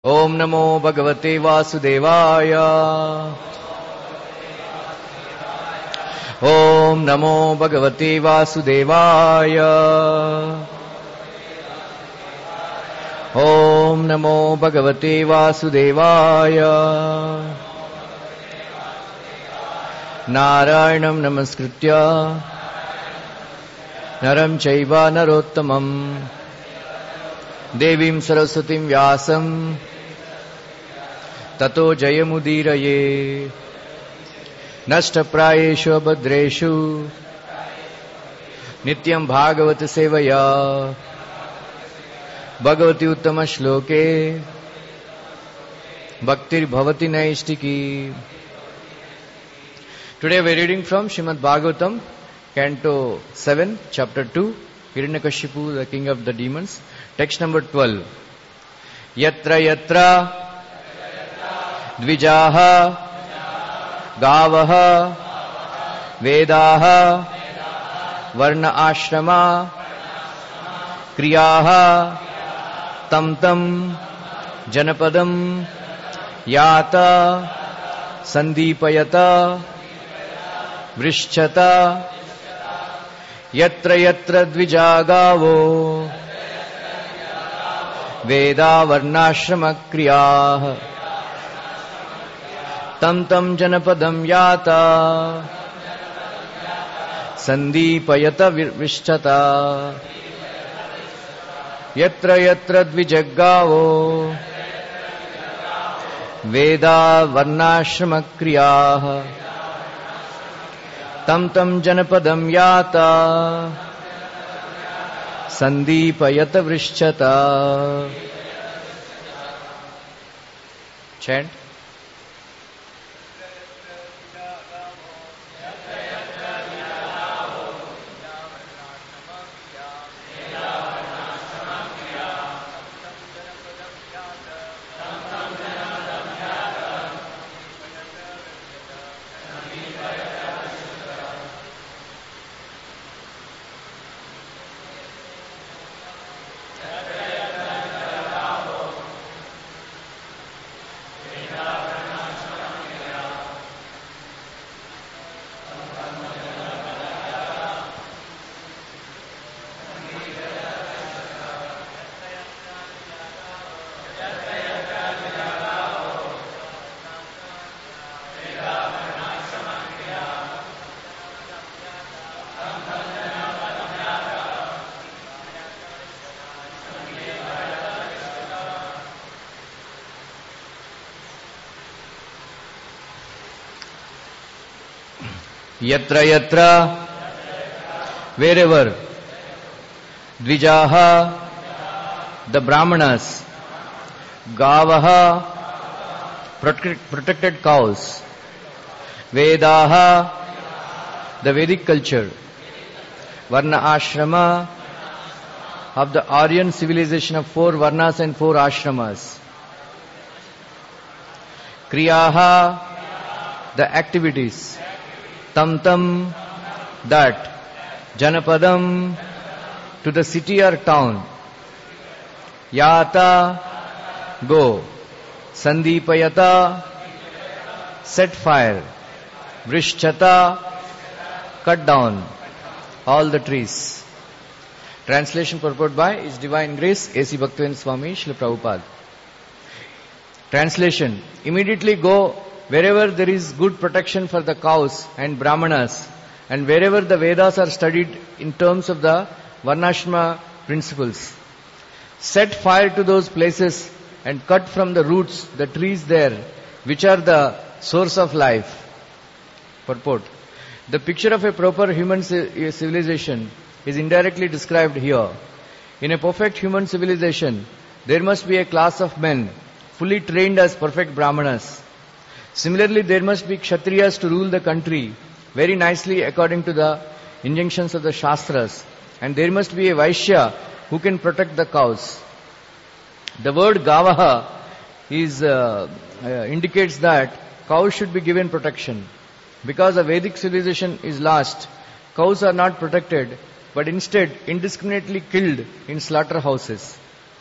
ओम नमो भगवते वासुदेवाय। ओम नमो भगवते वासुदेवाय। ओम नमो भगवते वासुदेवाय। नारायणं नमस्कृत्य नरं चैव नरोत्तमं देवीं सरस्वतीं व्यासं ततो जयमुदीरये। नष्टप्रायेषु अभद्रेषु नित्यं भागवत सेवया भगवति उत्तम श्लोके भक्तिर्भवति नैष्टिकी। Today we are reading from Srimad Bhagavatam, Canto 7, Chapter 2, Hiranyakashipu, the king of the demons. Text number 12. Yatra yatra dvijaha gavaha vedaha varna ashrama kriyaha tam tam janapadam yata sandipayata vrishchata yatra yatra dvijagavo veda varnashrama kriyah tam tam janapadam yata sandipayata vrishchata yatra yatra dvijagavo veda varnashrama kriyah tam tam janapadam yata sandipayata vrishchata. Chant. Yatra yatra, wherever, dvijaha, the brahmanas, gavaha, protected cows, vedaha, the Vedic culture, varna ashrama, of the Aryan civilization of 4 varnas and 4 ashramas, kriyaha, the activities, tam tam, that, janapadam, to the city or town, yata, go, sandipayata, set fire, vrishchata, cut down all the trees. Translation purport by His Divine Grace A.C. Bhaktivinoda Swami Srila Prabhupada. Translation: immediately go wherever there is good protection for the cows and brahmanas, and wherever the Vedas are studied in terms of the Varnashrama principles. Set fire to those places and cut from the roots the trees there, which are the source of life. Purport: the picture of a proper human civilization is indirectly described here. In a perfect human civilization, there must be a class of men fully trained as perfect brahmanas. Similarly, there must be kshatriyas to rule the country very nicely according to the injunctions of the Shastras, and there must be a Vaishya who can protect the cows. The word gavaha indicates that cows should be given protection. Because a Vedic civilization is lost, cows are not protected, but instead indiscriminately killed in slaughterhouses.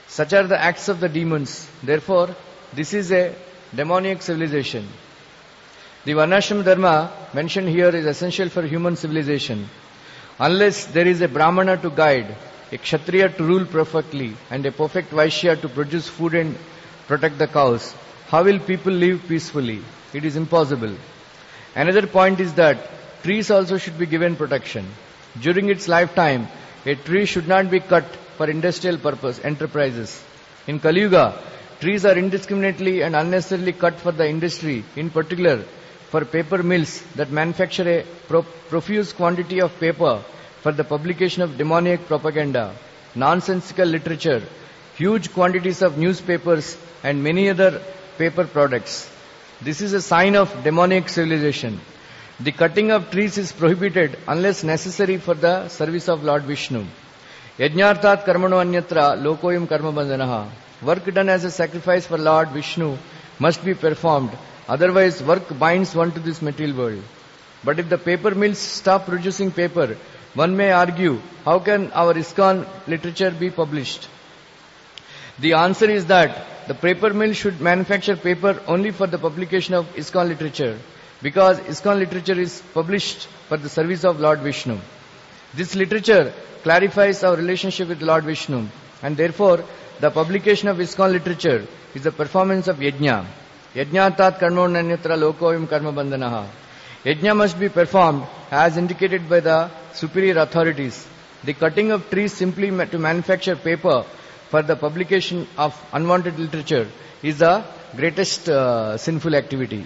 Such are the acts of the demons. Therefore, this is a demoniac civilization. The Varnashram Dharma mentioned here is essential for human civilization. Unless there is a Brahmana to guide, a Kshatriya to rule perfectly, and a perfect Vaishya to produce food and protect the cows, how will people live peacefully? It is impossible. Another point is that trees also should be given protection. During its lifetime, a tree should not be cut for industrial purpose, enterprises. In Kali Yuga, trees are indiscriminately and unnecessarily cut for the industry, in particular for paper mills that manufacture a profuse quantity of paper for the publication of demoniac propaganda, nonsensical literature, huge quantities of newspapers and many other paper products. This is a sign of demoniac civilization. The cutting of trees is prohibited unless necessary for the service of Lord Vishnu. Yajnarthat karmano anyatra lokoyam karma bandhanaha. Work done as a sacrifice for Lord Vishnu must be performed. Otherwise, work binds one to this material world. But if the paper mills stop producing paper, one may argue, how can our ISKCON literature be published? The answer is that the paper mill should manufacture paper only for the publication of ISKCON literature, because ISKCON literature is published for the service of Lord Vishnu. This literature clarifies our relationship with Lord Vishnu, and therefore the publication of ISKCON literature is the performance of yajna. Yajnatat karmonanyatra lokoyam karma bandhanaha. Yajna must be performed as indicated by the superior authorities. The cutting of trees simply to manufacture paper for the publication of unwanted literature is the greatest sinful activity.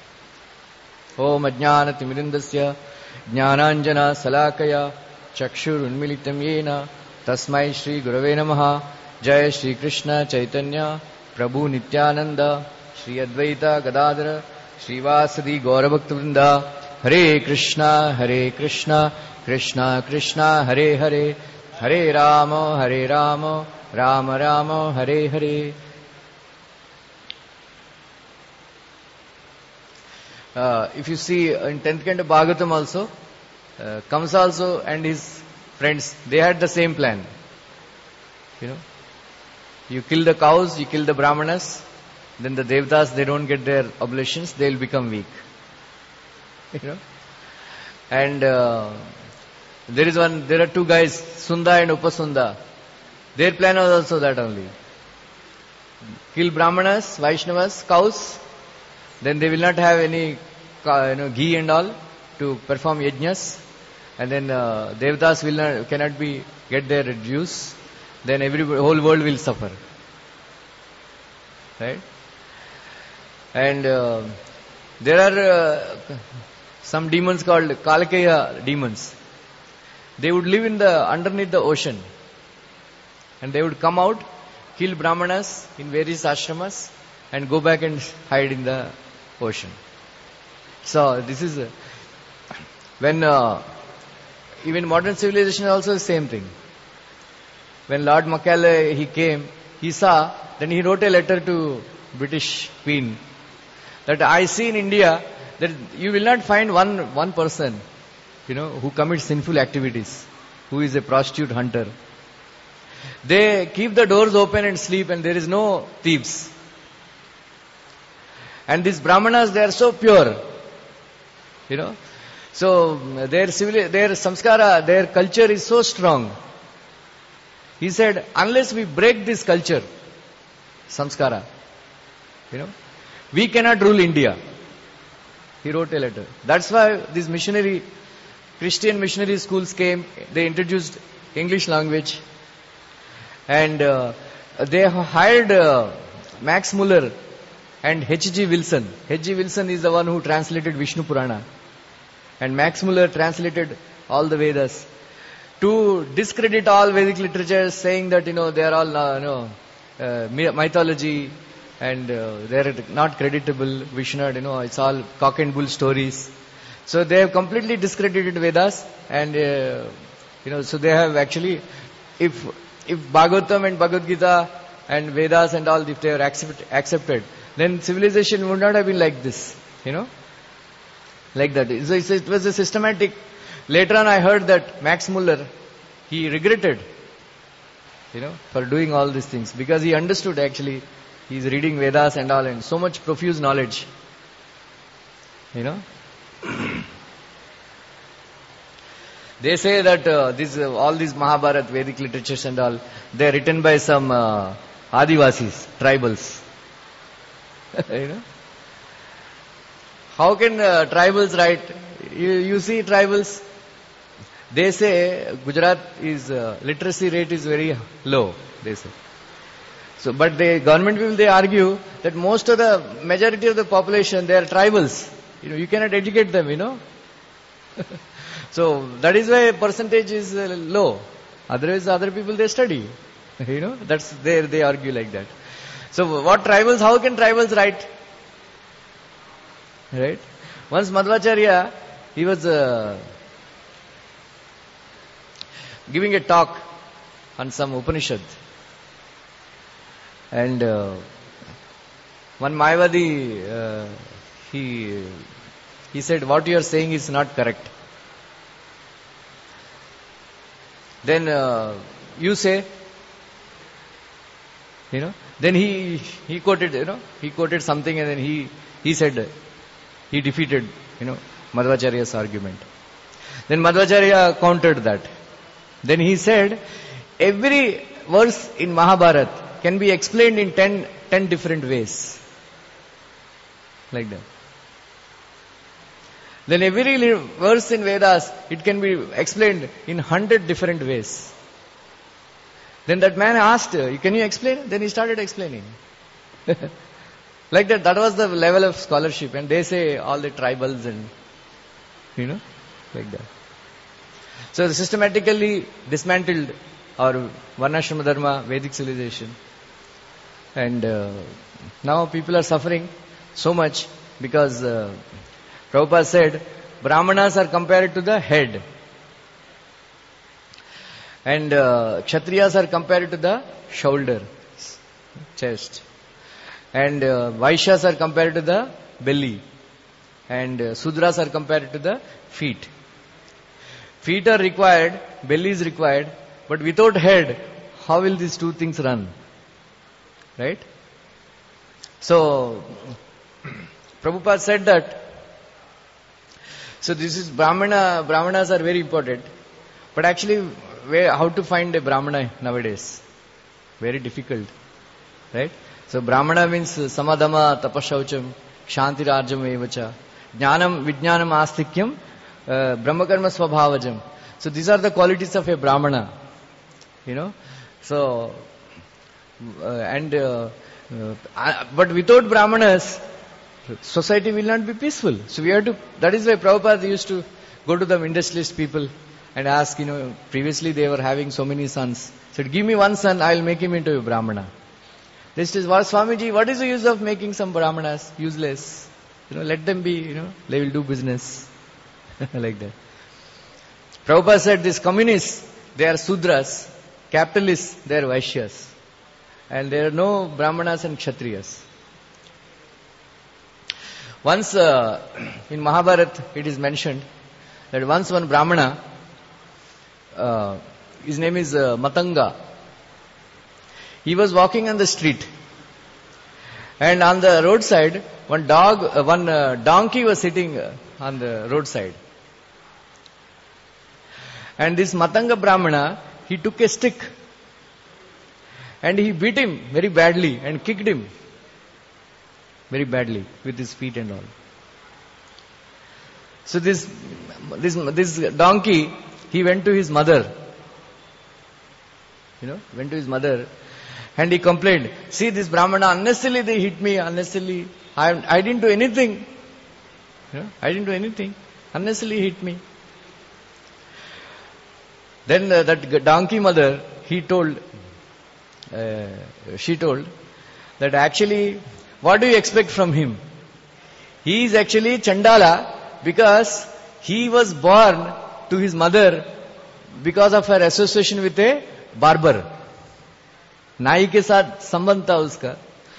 Om ajnana timirindasya jnananjana salakaya chakshur unmilitam yena tasmai shri gurave namaha jaya shri Krishna chaitanya prabhu nityananda shri advaita gadadhara shri vasadi gaurabhakta vrinda hare krishna krishna krishna hare hare hare rama Rama Rama Hare Hare. If you see in 10th canto Bhagavatam also, Kamsa also and his friends, they had the same plan. You kill the cows, you kill the Brahmanas, then the Devatas, they don't get their oblations, they will become weak. And there are two guys, Sunda and Upasunda. Their plan was also that only. Kill Brahmanas, Vaishnavas, cows, then they will not have any ghee and all to perform yajnas, and then Devatas cannot get their juice, then whole world will suffer. Right? And there are some demons called Kalakaya demons. They would live underneath the ocean. And they would come out, kill Brahmanas in various ashramas, and go back and hide in the ocean. So this is when even modern civilization also the same thing. When Lord Macaulay he came, he saw, then he wrote a letter to British Queen that I see in India that you will not find one person, who commits sinful activities, who is a prostitute hunter. They keep the doors open and sleep, and there is no thieves. And these Brahmanas, they are so pure. So their samskara, their culture is so strong. He said, unless we break this culture, samskara, we cannot rule India. He wrote a letter. That's why these Christian missionary schools came. They introduced English language. And they hired Max Muller and H.G. Wilson. H.G. Wilson is the one who translated Vishnu Purana. And Max Muller translated all the Vedas. To discredit all Vedic literature, saying that, they are all mythology and they are not creditable. Vishnu, it's all cock and bull stories. So they have completely discredited Vedas, and so they have actually, if Bhagavatam and Bhagavad Gita and Vedas and all, if they are accepted, then civilization would not have been like this, like that. It was a systematic. Later on I heard that Max Muller, he regretted, for doing all these things. Because he understood actually, he's reading Vedas and all, and so much profuse knowledge. They say that all these Mahabharata, Vedic literatures and all, they are written by some Adivasis, tribals. How can tribals write? You see tribals, they say Gujarat is literacy rate is very low, they say. So, but the government people, they argue that most of the majority of the population, they are tribals. You cannot educate them, So that is why percentage is low. Otherwise, other people they study. That's there. They argue like that. So what tribals? How can tribals write? Right? Once Madhvacharya, he was giving a talk on some Upanishad, and one Mayavadi, he said, "What you are saying is not correct." Then you say, then he quoted, he quoted something, and then he said, he defeated, Madhvacharya's argument. Then Madhvacharya countered that. Then he said, every verse in Mahabharata can be explained in 10 different ways. Like that. Then every verse in Vedas, it can be explained in 100 different ways. Then that man asked, can you explain? Then he started explaining. Like that, that was the level of scholarship. And they say all the tribals and, like that. So systematically dismantled our Varnashrama Dharma, Vedic civilization. And now people are suffering so much because Prabhupada said, Brahmanas are compared to the head. And Kshatriyas are compared to the shoulder, chest. And Vaishyas are compared to the belly. And Sudras are compared to the feet. Feet are required, belly is required, but without head, how will these two things run? Right? So, Prabhupada said that, so this is Brahmanas are very important. But actually, how to find a Brahmana nowadays? Very difficult. Right? So Brahmana means Samadhama, Tapashaucham, Kshantirarjam evacha, Jnanam, Vijnanam Astikyam, Brahmakarma Swabhavajam. So these are the qualities of a Brahmana. So, but without Brahmanas, society will not be peaceful. So we have to, that is why Prabhupada used to go to the industrialist people and ask, previously they were having so many sons. Said, give me one son, I will make him into a Brahmana. This is, Swamiji, what is the use of making some Brahmanas? Useless. Let them be, they will do business. Like that. Prabhupada said, these communists, they are Sudras. Capitalists, they are Vaishyas. And there are no Brahmanas and Kshatriyas. Once in Mahabharata, it is mentioned that once one Brahmana, his name is Matanga. He was walking on the street, and on the roadside, one donkey was sitting on the roadside. And this Matanga Brahmana, he took a stick and he beat him very badly and kicked him very badly with his feet and all. So this donkey, he went to his mother. Went to his mother and he complained, see this Brahmana, unnecessarily they hit me, unnecessarily. I didn't do anything. I didn't do anything. Unnecessarily hit me. Then that donkey mother, she told that actually, what do you expect from him? He is actually Chandala because he was born to his mother because of her association with a barber. नाई के साथ संबंध था उसका,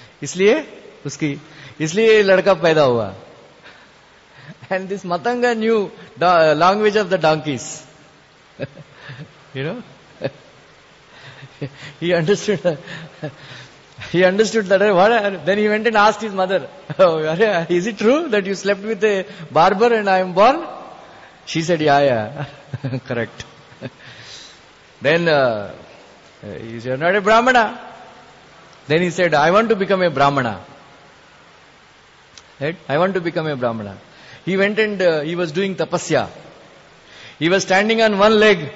इसलिए लड़का पैदा हुआ. And this Matanga knew the language of the donkeys. He understood. He understood that. What? Then he went and asked his mother, "Oh, is it true that you slept with a barber and I am born?" She said, "Yeah, correct." Then he said, "Not a Brahmana." Then he said, "I want to become a Brahmana." Right? I want to become a Brahmana. He went and he was doing tapasya. He was standing on one leg,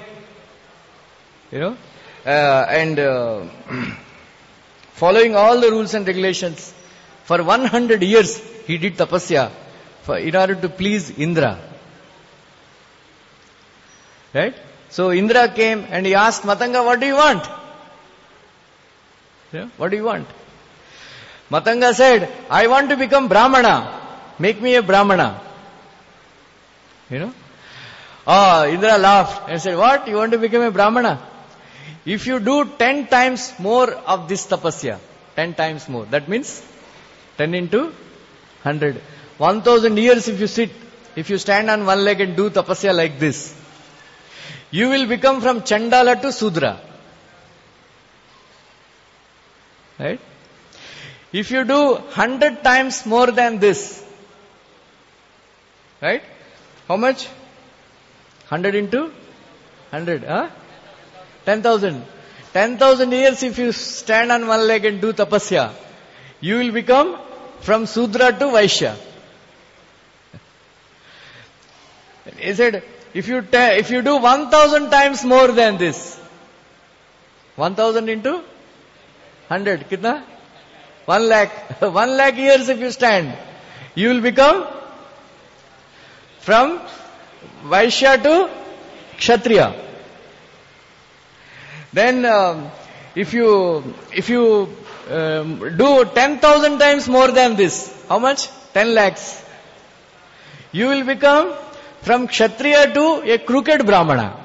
and following all the rules and regulations. For 100 years, he did tapasya in order to please Indra. Right? So Indra came and he asked Matanga, "What do you want? What do you want?" Matanga said, "I want to become Brahmana. Make me a Brahmana." Indra laughed and said, "What? You want to become a Brahmana? If you do 10 times more of this tapasya, 10 times more, that means 10 into 100. 1000 years if you stand on one leg and do tapasya like this, you will become from Chandala to Sudra." Right? If you do 100 times more than this, right? How much? 100 into 100, 10,000. 10,000 years if you stand on one leg and do tapasya, you will become from Sudra to Vaishya. He said, if you do 1,000 times more than this, 1,000 into 100, kitna? 1 lakh. 1 lakh years if you stand, you will become from Vaishya to Kshatriya. Then if you do 10,000 times more than this, how much? 10 lakhs. You will become from Kshatriya to a crooked Brahmana.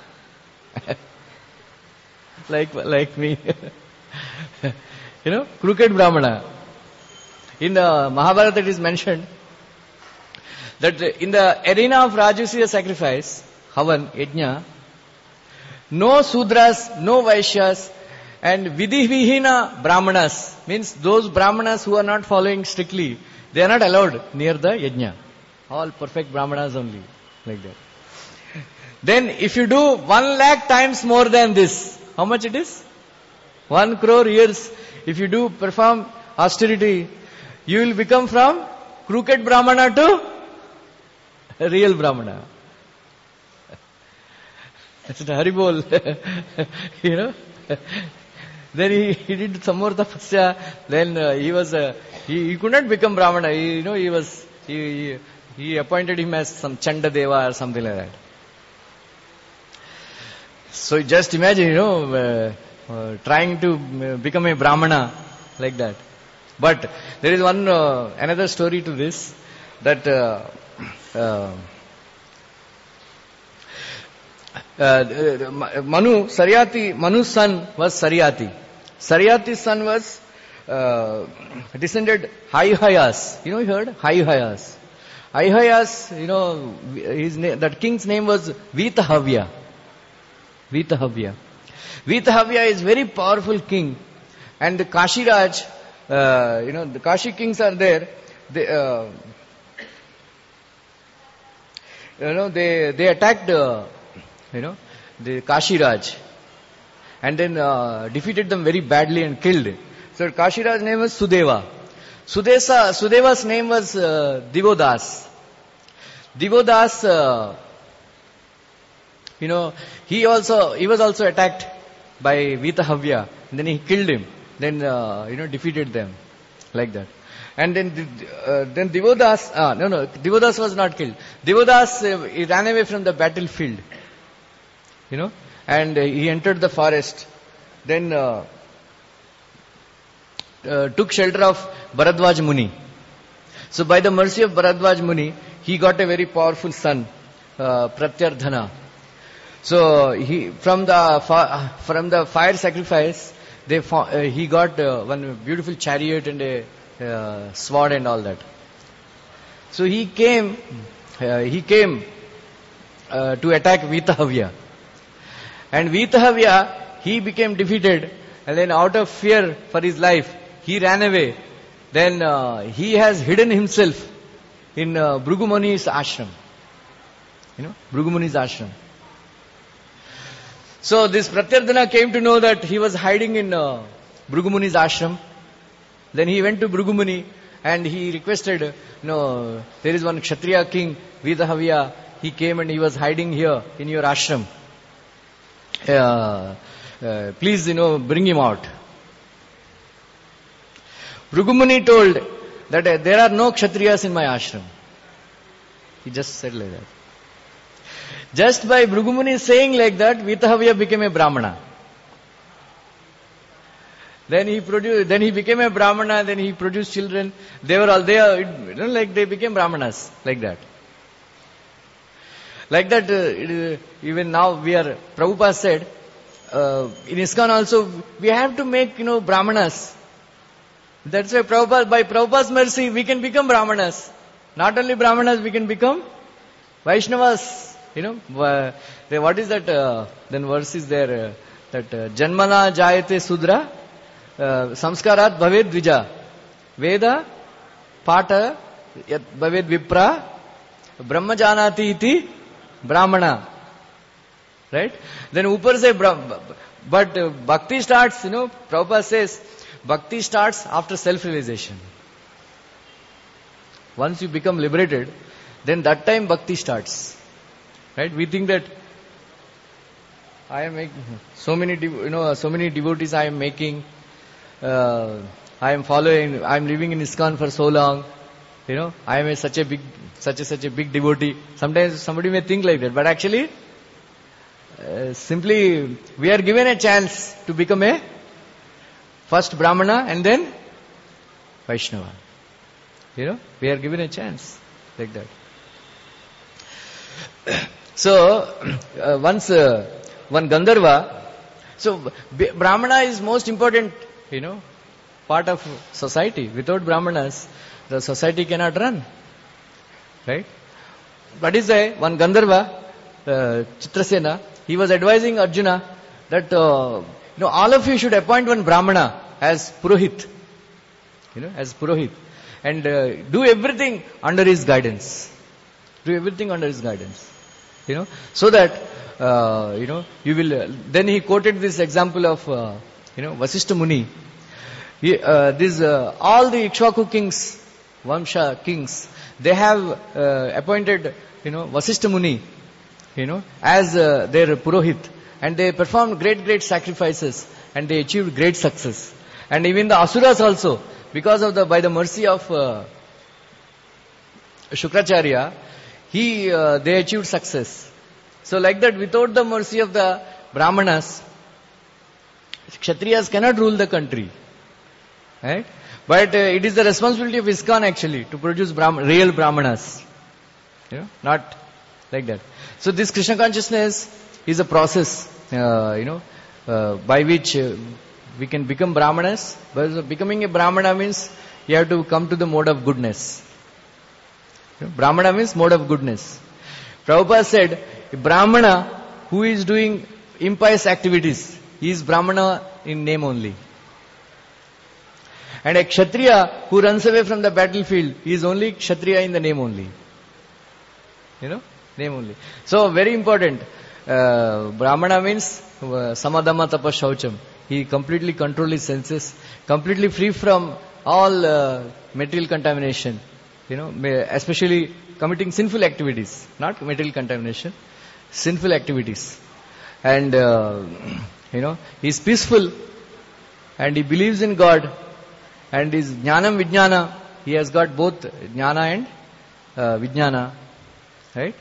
like me. Crooked Brahmana. In the Mahabharata it is mentioned that in the arena of Rajasuya sacrifice, Havan, Yajna, no Sudras, no Vaishyas, and Vidhi-vihina Brahmanas, means those Brahmanas who are not following strictly, they are not allowed near the Yajna. All perfect Brahmanas only, like that. Then if you do 1 lakh times more than this, how much it is? 1 crore years. If you do perform austerity, you will become from crooked Brahmana to real Brahmana. That's Haribol. Then he did some more tapasya. Then he could not become Brahmana. He appointed him as some Chanda Deva or something like that. So just imagine, trying to become a Brahmana like that. But there is another story to this, that Manu's son was Saryati. Saryati's son was descended Hayuhayas. You heard? Hayuhayas. Hayuhayas, that king's name was Vitahavya. Vitahavya is very powerful king. And the Kashiraj, the Kashi kings are there. They attacked, the Kashiraj. And then defeated them very badly and killed. So Kashiraj's name was Sudeva. Sudeva's name was Divodas. Divodas, he was also attacked by Vitahavya. And then he killed him. Then, defeated them. Like that. And then Divodas, Divodas was not killed. Divodas, he ran away from the battlefield. And he entered the forest. Then, took shelter of Bharadwaj Muni. So by the mercy of Bharadwaj Muni, he got a very powerful son, Pratyardhana. So from the fire sacrifice, he got one beautiful chariot and a sword and all that. So he came to attack Vitahavya. And Vitahavya, he became defeated, and then out of fear for his life, he ran away. Then he has hidden himself in Bhrigu Muni's ashram. Bhrigu Muni's ashram. So this Pratyardhana came to know that he was hiding in Bhrigu Muni's ashram. Then he went to Bhrigu Muni and he requested, there is one Kshatriya king, Vedahavya. He came and he was hiding here in your ashram. Please, bring him out. Bhrigu Muni told that there are no Kshatriyas in my ashram. He just said like that. Just by Bhrigu Muni saying like that, Vedahavya became a Brahmana. Then he became a Brahmana, then he produced children. They were all there, they became Brahmanas, like that. Like that, even now Prabhupada said, in ISKCON also, we have to make, Brahmanas. That's why by Prabhupada's mercy, we can become Brahmanas. Not only Brahmanas, we can become Vaishnavas. What is that, then verse is there, that Janmana Jayate Sudra, Samskarat Bhaved Dvija, Veda, Pata, Bhaved Vipra, Brahma Janati iti, Brahmana. Right? Then Upar say, but Bhakti starts, Prabhupada says, Bhakti starts after self-realization. Once you become liberated, then that time Bhakti starts. Right? We think that I am making so many devotees I am making, I am following, I am living in ISKCON for so long, I am such a big devotee. Sometimes somebody may think like that, but actually, simply we are given a chance to become a first Brahmana and then Vaishnava. We are given a chance like that. So, once one Gandharva, so Brahmana is most important, part of society. Without Brahmanas, the society cannot run. Right? What is one Gandharva, Chitrasena, he was advising Arjuna that, all of you should appoint one Brahmana as Purohit. As Purohit. And do everything under his guidance. Do everything under his guidance. So that, you will, then he quoted this example of, Vasishtha Muni. All the Ikshvaku kings, Vamsha kings, they have appointed, Vasishtha Muni, as their Purohit. And they performed great sacrifices and they achieved great success. And even the Asuras also, because of by the mercy of Shukracharya, they achieved success. So like that, without the mercy of the Brahmanas, Kshatriyas cannot rule the country. Right? But it is the responsibility of ISKCON actually to produce real Brahmanas. Not like that. So this Krishna consciousness is a process, by which we can become Brahmanas. But becoming a Brahmana means you have to come to the mode of goodness. Brahmana means mode of goodness. Prabhupada said, a Brahmana who is doing impious activities, he is Brahmana in name only. And a Kshatriya who runs away from the battlefield, he is only Kshatriya in the name only. Name only. So very important. Brahmana means Samadhamma Tapa Shaucham. He completely controls his senses, completely free from all material contamination. Especially committing sinful activities, not material contamination, sinful activities. And, he is peaceful and he believes in God and his jnanam vijnana, he has got both jnana and vijnana. Right?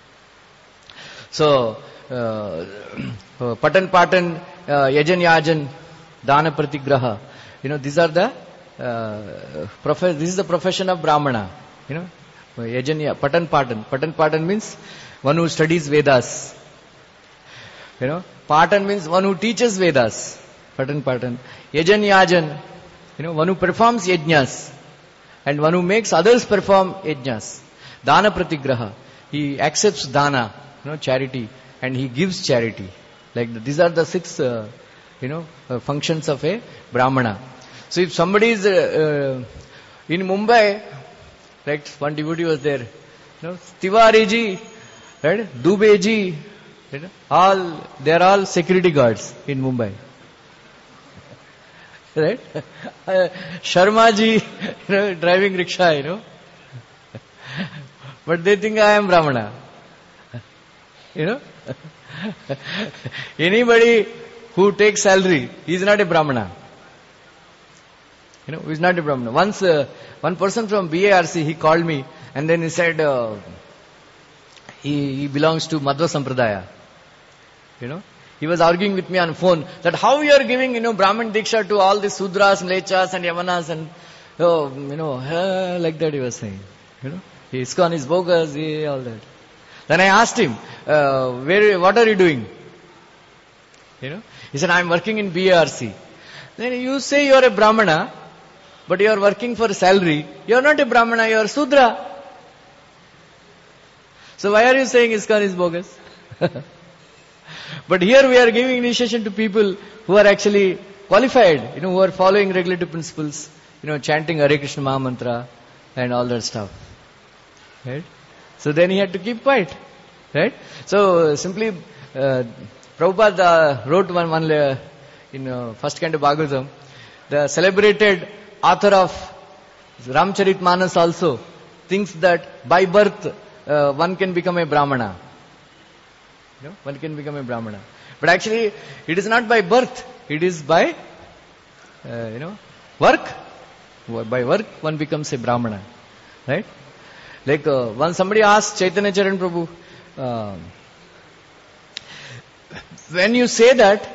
So, patan, yajan, yajan, dana pratigraha. These are the, this is the profession of Brahmana. Yajanya, patan. Patan means one who studies Vedas. Patan means one who teaches Vedas. Patan. Yajan, yajan, one who performs yajnas. And one who makes others perform yajnas. Dana pratigraha. He accepts dana, charity. And he gives charity. Like these are the 6 functions of a Brahmana. So if somebody is in Mumbai, like one devotee was there, Tiwari ji, right, Dubey ji, they are all security guards in Mumbai. Right? Sharma ji, driving rickshaw, But they think I am Brahmana. Anybody who takes salary, he is not a Brahmana. He is not a Brahmana. Once, one person from BARC, he called me and then he said, he belongs to Madhva Sampradaya. He was arguing with me on phone that how you are giving, Brahman Diksha to all the Sudras, Mlechas and Yavanas and, like that he was saying. ISKCON is bogus, all that. Then I asked him, what are you doing? He said, I am working in BARC. Then you say you are a Brahmana, but you are working for salary. You are not a Brahmana, you are Sudra. So why are you saying ISKCON is bogus? But here we are giving initiation to people who are actually qualified, who are following regulative principles, chanting Hare Krishna Maha Mantra and all that stuff. Right? So then he had to keep quiet. Right? So simply, Prabhupada wrote one in first canto Bhagavatam, the celebrated author of Ramcharitmanas also thinks that by birth one can become a Brahmana. One can become a Brahmana. But actually, it is not by birth. It is by, work. By work, one becomes a Brahmana. Right? Like, once somebody asked Chaitanya Charan Prabhu, when you say that,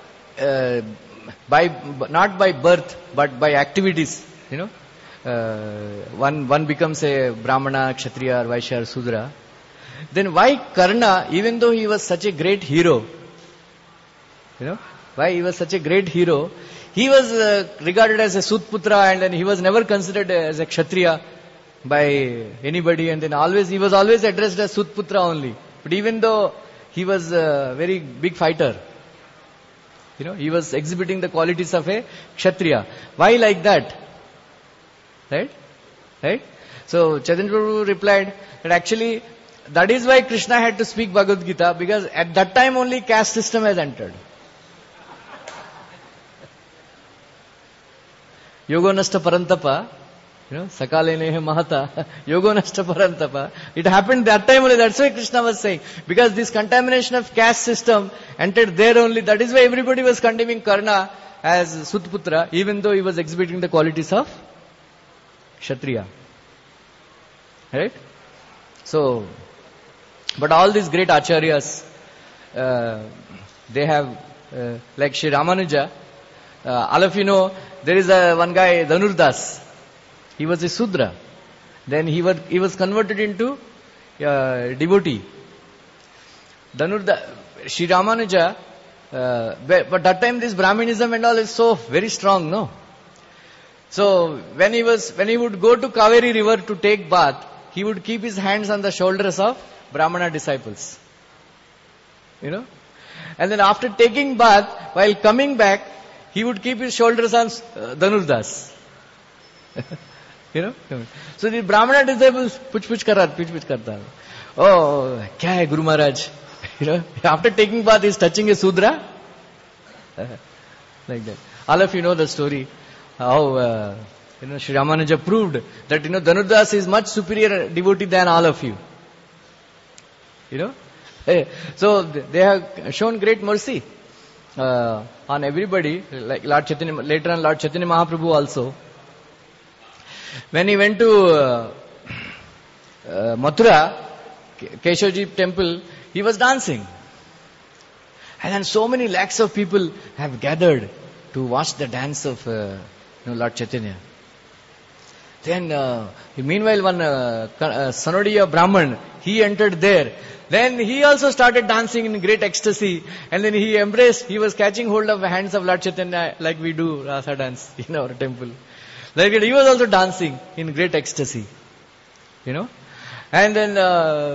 not by birth, but by activities, one becomes a Brahmana, Kshatriya, Vaishya, or Sudra, then why Karna, even though he was such a great hero, why he was such a great hero, he was regarded as a Sutputra and then he was never considered as a Kshatriya by anybody, and then he was always addressed as Sutputra only. But even though he was a very big fighter, he was exhibiting the qualities of a Kshatriya. Why like that? Right? So Chaitanya Prabhu replied that actually that is why Krishna had to speak Bhagavad Gita, because at that time only caste system has entered. Yogo nashta parantapa, sakale nehe mahata, yogo nashta parantapa. It happened that time only, that's why Krishna was saying. Because this contamination of caste system entered there only, that is why everybody was condemning Karna as Sutputra, even though he was exhibiting the qualities of Kshatriya. Right? So, but all these great acharyas, they have, like Sri Ramanuja, all of you know, there is one guy, Dhanurdas. He was a Sudra. Then he was converted into devotee. Sri Ramanuja, but that time this Brahminism and all is so very strong, no? So when he would go to Kaveri river to take bath, he would keep his hands on the shoulders of Brahmana disciples. And then after taking bath, while coming back, he would keep his shoulders on Dhanurdas. So the Brahmana disciples, puch karta. Oh, kya hai Guru Maharaj? After taking bath, he is touching a Sudra. Like that. All of you know the story. How, Sri Ramanuja proved that, Dhanurdas is much superior devotee than all of you. So they have shown great mercy on everybody, like Lord Chaitanya, later on Lord Chaitanya Mahaprabhu also. When he went to Mathura, Keshavji temple, he was dancing. And then so many lakhs of people have gathered to watch the dance of Lord Chaitanya. Then, meanwhile, one Sanodiya Brahman, he entered there. Then he also started dancing in great ecstasy. And then he was catching hold of the hands of Lord Chaitanya like we do Rasa dance in our temple. Like that, he was also dancing in great ecstasy. And then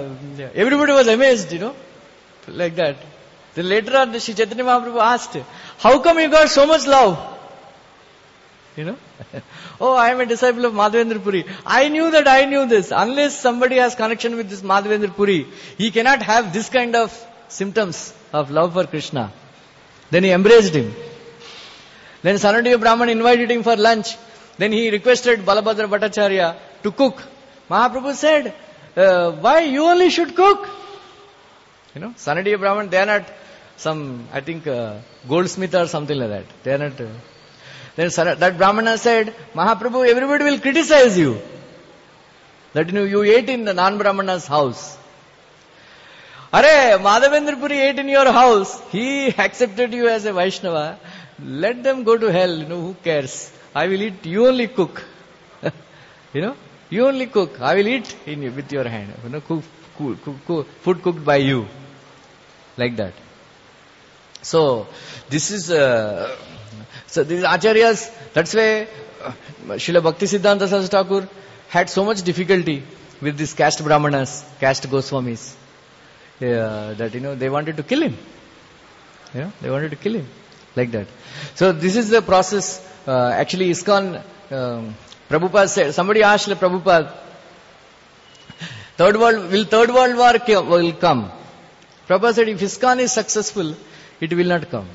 everybody was amazed, like that. Then later on, Sri Chaitanya Mahaprabhu asked, How come you got so much love? You know? Oh, I am a disciple of Madhavendra Puri. I knew that I knew this. Unless somebody has connection with this Madhavendra Puri, he cannot have this kind of symptoms of love for Krishna. Then he embraced him. Then Sanadiya Brahman invited him for lunch. Then he requested Balabhadra Bhattacharya to cook. Mahaprabhu said, why you only should cook? You know, Sanadiya Brahman, they are not some, I think, goldsmith or something like that. They are not. Then that Brahmana said, Mahaprabhu, everybody will criticize you. That you ate in the non-Brahmana's house. Arey, Madhavendra Puri ate in your house. He accepted you as a Vaishnava. Let them go to hell. Who cares? I will eat. You only cook. You only cook. I will eat with your hand. Food cooked by you. Like that. So, this is... So these acharyas, that's why Srila Bhaktisiddhanta Saraswati Thakur had so much difficulty with these caste brahmanas, caste Goswamis. That they wanted to kill him. They wanted to kill him. Like that. So this is the process. Actually ISKCON, Prabhupada said, somebody asked Prabhupada, will third world war will come? Prabhupada said, if ISKCON is successful, it will not come.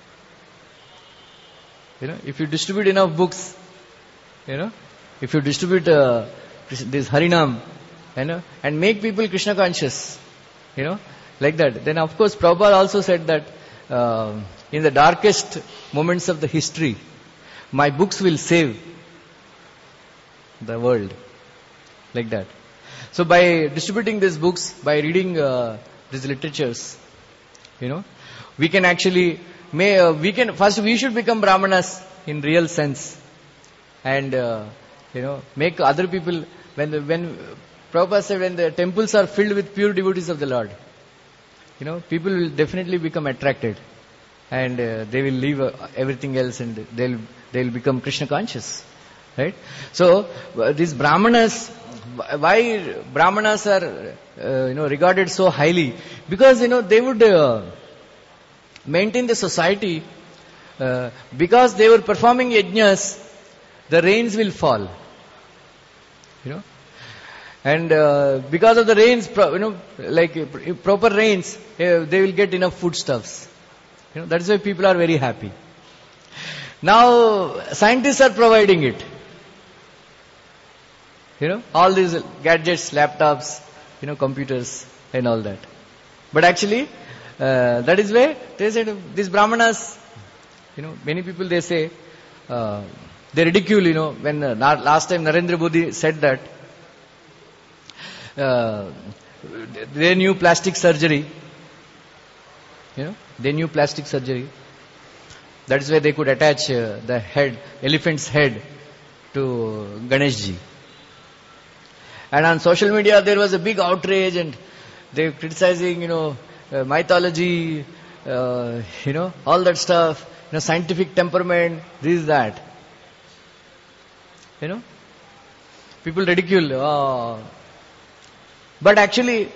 If you distribute enough books, if you distribute this Harinam, and make people Krishna conscious, like that, then of course Prabhupada also said that in the darkest moments of the history, my books will save the world. Like that. So by distributing these books, by reading these literatures, we can actually first we should become Brahmanas in real sense, and make other people, when Prabhupada said, when the temples are filled with pure devotees of the Lord, people will definitely become attracted, and they will leave everything else, and they'll become Krishna conscious, right? So these Brahmanas, why Brahmanas are regarded so highly? Because they would maintain the society, because they were performing yajnas, the rains will fall. And because of the rains, like proper rains, they will get enough foodstuffs. That's why people are very happy. Now scientists are providing it. All these gadgets, laptops, computers and all that. But actually, that is why they said these Brahmanas, many people they say, they ridicule, when last time Narendra Modi said that, they knew plastic surgery. They knew plastic surgery. That is why they could attach the elephant's head to Ganeshji. And on social media there was a big outrage, and they were criticizing, mythology, all that stuff, scientific temperament, this, that. People ridicule. Oh. But actually,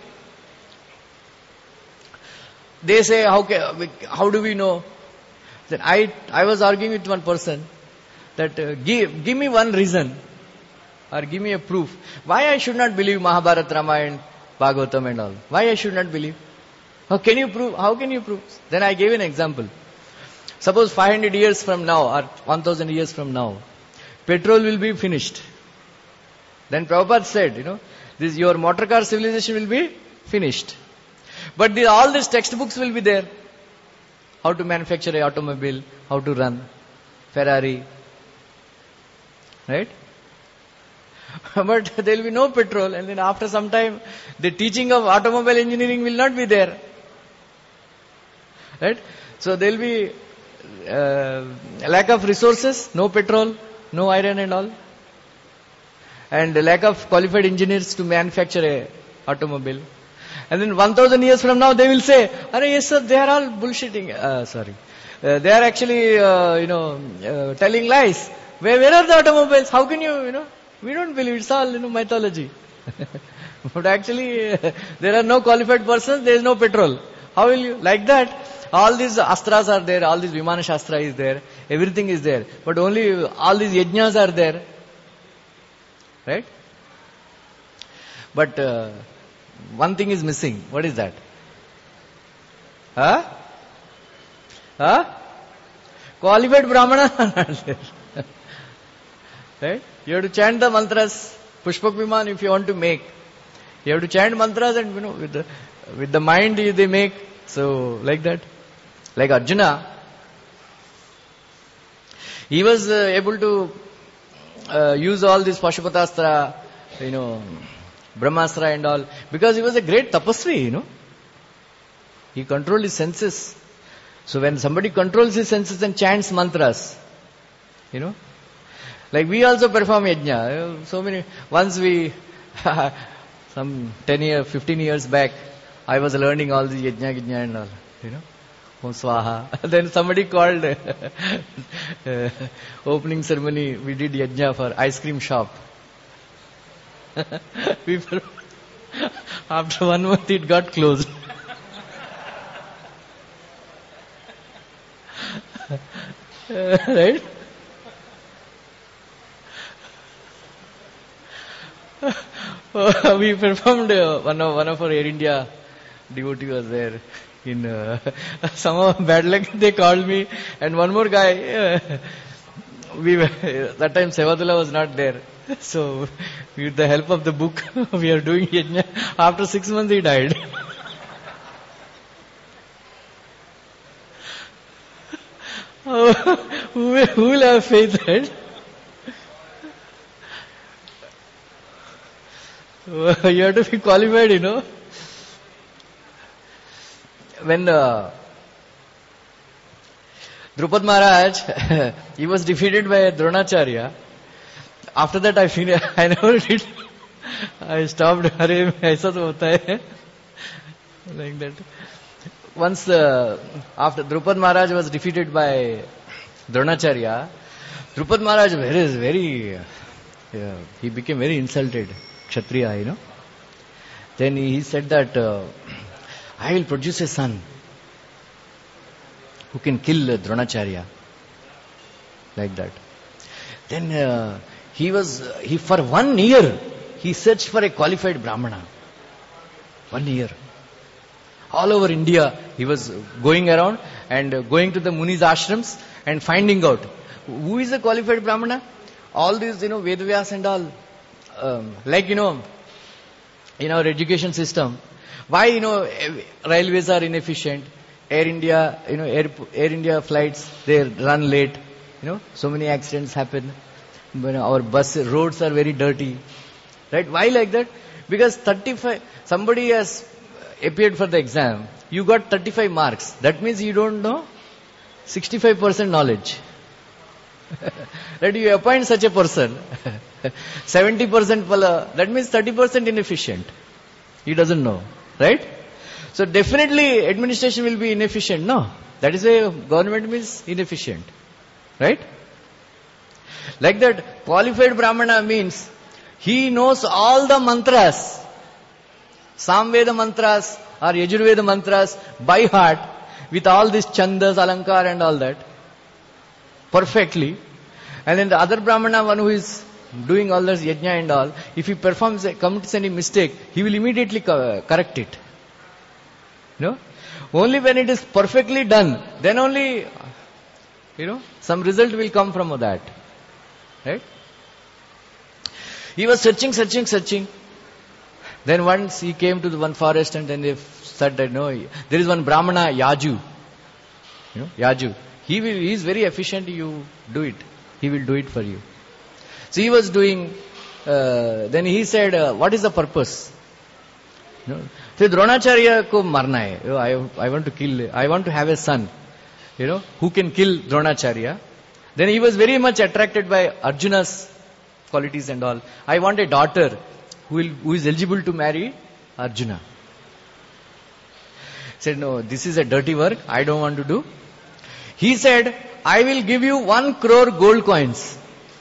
they say, how do we know? Then I was arguing with one person that give me one reason, or give me a proof why I should not believe Mahabharata, Ramayana, Bhagavatam and all. Why I should not believe? How can you prove? Then I gave an example. Suppose 500 years from now or 1000 years from now, petrol will be finished. Then Prabhupada said, your motor car civilization will be finished. But all these textbooks will be there. How to manufacture an automobile, how to run Ferrari. Right? But there will be no petrol, and then after some time, the teaching of automobile engineering will not be there. Right? So there will be lack of resources, no petrol, no iron and all. And lack of qualified engineers to manufacture a automobile. And then 1000 years from now, they will say, yes sir, they are all bullshitting. They are actually, telling lies. Where are the automobiles? How can you, we don't believe, it's all, mythology. But actually, there are no qualified persons, there is no petrol. How will you? Like that, all these astras are there, all these Vimana Shastra is there, everything is there. But only all these yajnas are there. Right? But one thing is missing. What is that? Huh? Qualified Brahmana are not there. Right? You have to chant the mantras, Pushpak Viman if you want to make. You have to chant mantras and with the mind they make. So like that. Like Arjuna, he was able to use all this Pashupatastra, Brahmastra and all, because he was a great tapasvi, He controlled his senses. So when somebody controls his senses and chants mantras, like we also perform yajna. So many, once we, some 15 years back, I was learning all the yajna and all, Om Swaha. Then somebody called opening ceremony, we did yajna for ice cream shop. After 1 month it got closed. Right? We performed, one of our Air India devotee was there. In some bad luck, they called me, and one more guy. That time Sevadullah was not there, so with the help of the book, we are doing yajna. After 6 months, he died. Who will have faith, right? You have to be qualified, When Drupad Maharaj, he was defeated by Dronacharya. After that I never did. I stopped. Aisa to hota hai. Like that. Once after Drupad Maharaj was defeated by Dronacharya, Drupad Maharaj he became very insulted. Kshatriya, Then he said that I will produce a son who can kill Dronacharya. Like that. Then he for 1 year, he searched for a qualified Brahmana. 1 year. All over India, he was going around and going to the Muni's ashrams and finding out who is a qualified Brahmana. All these, Vedavyas and all, like, in our education system, why, railways are inefficient, Air India, Air India flights, they run late, so many accidents happen, our roads are very dirty, right? Why like that? Because somebody has appeared for the exam, you got 35 marks, that means you don't know 65% knowledge. That you appoint such a person, 70% pala, that means 30% inefficient. He doesn't know, right? So definitely administration will be inefficient, no? That is why government means inefficient, right? Like that, qualified Brahmana means he knows all the mantras, Samveda mantras or Yajurveda mantras by heart with all these chandas, alankar and all that. Perfectly. And then the other Brahmana, one who is doing all this yajna and all, if he commits any mistake, he will immediately correct it. Only when it is perfectly done, then only, some result will come from that. Right? He was searching. Then once he came to the one forest and then they said that, there is one Brahmana, Yaju. Yaju. He is very efficient, you do it. He will do it for you. So he was doing, then he said, what is the purpose? So Dronacharya ko marna hai. I want to have a son, who can kill Dronacharya. Then he was very much attracted by Arjuna's qualities and all. I want a daughter who is eligible to marry Arjuna. He said, no, this is a dirty work, I don't want to do. He said, I will give you 1 crore gold coins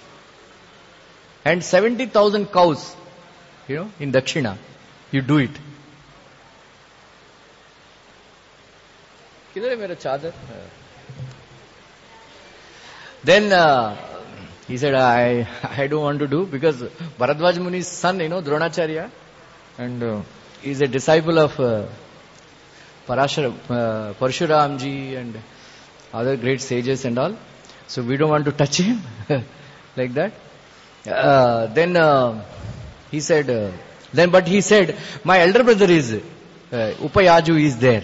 and 70,000 cows, in Dakshina. You do it. किधर है मेरा चादर? Then he said, I don't want to do, because Bharadwaj Muni's son, Dronacharya, and he's a disciple of Parshuramji and other great sages and all. So we don't want to touch him like that. Then he said, but he said, my elder brother is Upayaju is there.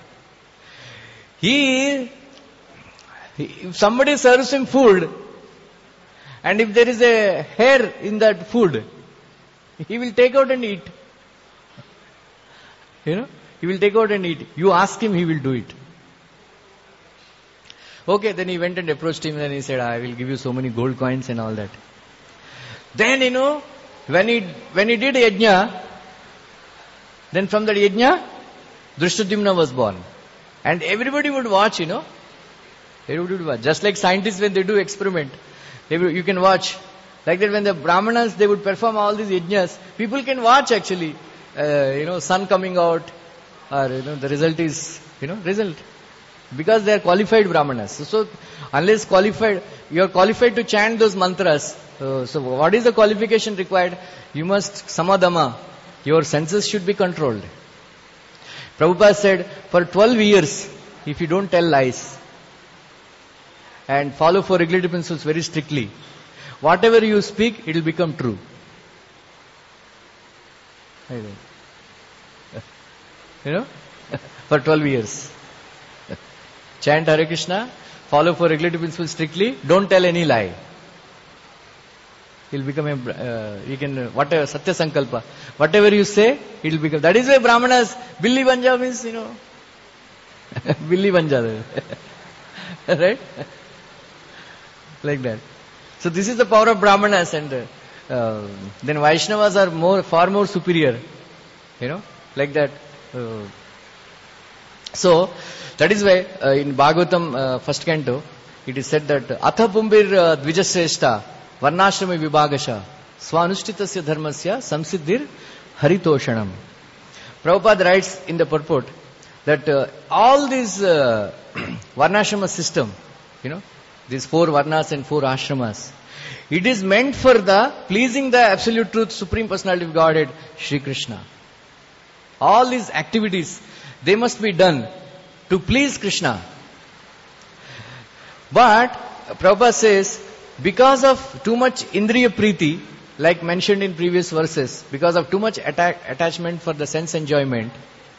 If somebody serves him food, and if there is a hair in that food, he will take out and eat. He will take out and eat. You ask him, he will do it. Okay, then he went and approached him and he said, I will give you so many gold coins and all that. Then, when he did yajna, then from that yajna, Drishtadyumna was born. And everybody would watch, Everybody would watch. Just like scientists when they do experiment, you can watch. Like that when the Brahmanas, they would perform all these yajnas, people can watch actually, sun coming out, or, the result is, result. Because they are qualified Brahmanas. So unless qualified, you are qualified to chant those mantras. So what is the qualification required? You must samadama. Your senses should be controlled. Prabhupada said, for 12 years, if you don't tell lies, and follow 4 regulative principles very strictly, whatever you speak, it will become true. For 12 years. Chant Hare Krishna, follow 4 regulative principles strictly, don't tell any lie. He'll become whatever, Satya Sankalpa. Whatever you say, it will become. That is why Brahmanas, Billi Banja means, Billi Banja. Right? Like that. So this is the power of Brahmanas, and then Vaishnavas are far more superior. Like that. So, that is why in Bhagavatam, first canto, it is said that Atha Pumbir Dvijasreshta Varnashrami Vibhagasha Swanushtitasya Dharmasya Samsiddhir Haritoshanam. Prabhupada writes in the purport that all these Varnashrama system, these 4 Varnas and 4 Ashramas, it is meant for the pleasing the Absolute Truth, Supreme Personality of Godhead, Shri Krishna. All these activities, they must be done to please Krishna. But Prabhupada says, because of too much Indriya Priti, like mentioned in previous verses, because of too much attachment for the sense enjoyment,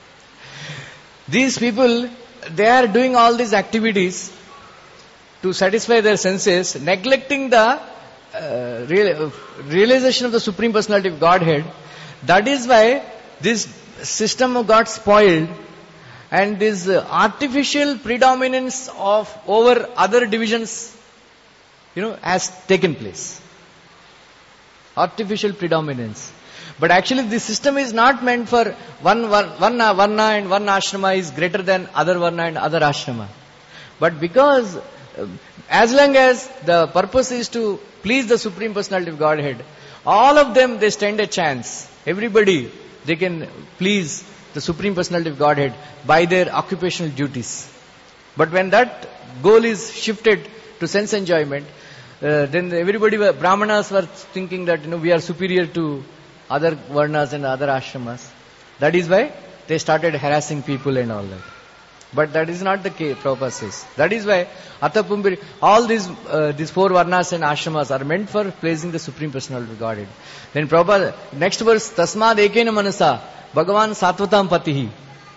these people, they are doing all these activities to satisfy their senses, neglecting the realization of the Supreme Personality of Godhead. That is why this system got spoiled, and this artificial predominance of over other divisions, has taken place. Artificial predominance. But actually this system is not meant for one varna and one ashrama is greater than other varna and other ashrama. But because as long as the purpose is to please the Supreme Personality of Godhead, all of them, they stand a chance. Everybody, they can please the Supreme Personality of Godhead by their occupational duties. But when that goal is shifted to sense enjoyment, then everybody, Brahmanas were thinking that we are superior to other varnas and other ashramas. That is why they started harassing people and all that. But that is not the case, Prabhupada says. That is why Atapumbiri, all these 4 varnas and ashramas are meant for pleasing the Supreme Personality of Godhead. Then Prabhupada, next verse, Tasmad ekena manasa Bhagavan Satvatam Patihi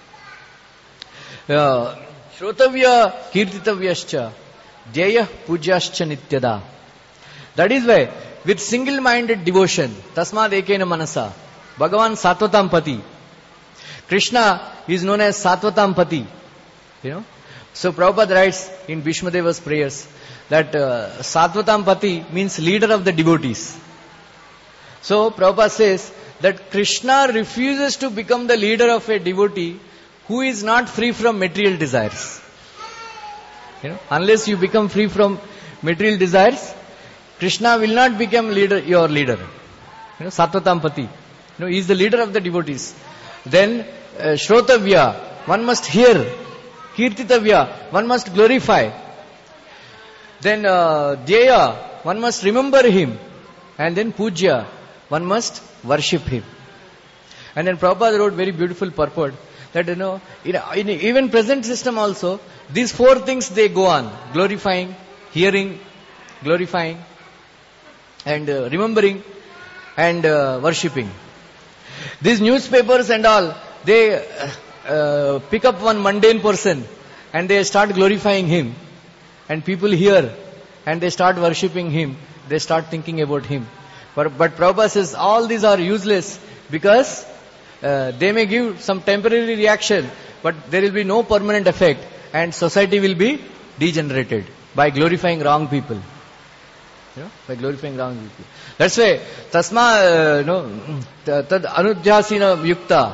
Shrotavya Kirtitavyascha Jyaya Pujaschcha Nityada. That is why, with single-minded devotion, Tasmad ekena manasa Bhagavan Satvatam Pati. Krishna is known as Satvatam Pati. So Prabhupada writes in Bhishmadeva's prayers that Satvatam Pati means leader of the devotees. So Prabhupada says that Krishna refuses to become the leader of a devotee who is not free from material desires. Unless you become free from material desires, Krishna will not become your leader. Satvatam Pati. He is the leader of the devotees. Then Shrotavya, one must hear Kirtitavya, one must glorify. Then Dhyaya, one must remember him. And then Pujya, one must worship him. And then Prabhupada wrote very beautiful purport that, in even present system also, these four things they go on. Glorifying, hearing, glorifying, and remembering, and worshipping. These newspapers and all, they pick up one mundane person and they start glorifying him. And people hear and they start worshipping him. They start thinking about him. But Prabhupada says all these are useless because they may give some temporary reaction, but there will be no permanent effect and society will be degenerated by glorifying wrong people. By glorifying wrong people. That's why tasma tad anudhyasina yukta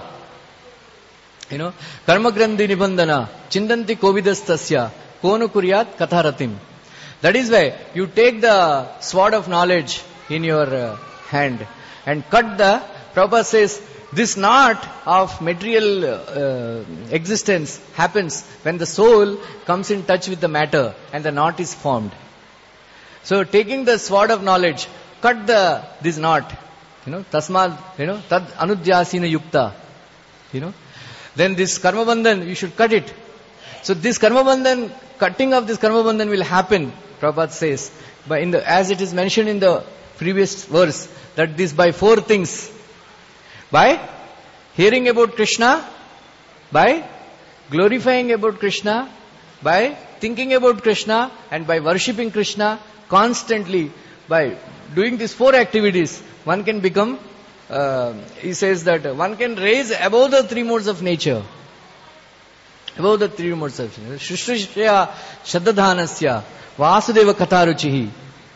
karma grandhi nibandhana chindanti kovidastasya konu kuryat katharatim. That is why you take the sword of knowledge in your hand and cut the, Prabhupada says, this knot of material existence happens when the soul comes in touch with the matter and the knot is formed. So taking the sword of knowledge, cut this knot, tasmad, tad anudhyasina yukta, then this karma bandhan, you should cut it. So this karma bandhan, cutting of this karma bandhan will happen, Prabhupada says, but as it is mentioned in the previous verse, that this by four things. By hearing about Krishna, by glorifying about Krishna, by thinking about Krishna, and by worshipping Krishna constantly. By doing these four activities, one can become, he says that one can raise above the three modes of nature. Above the three modes of nature. Shrishya Shaddadhanasya Vasudeva Katharuchihi.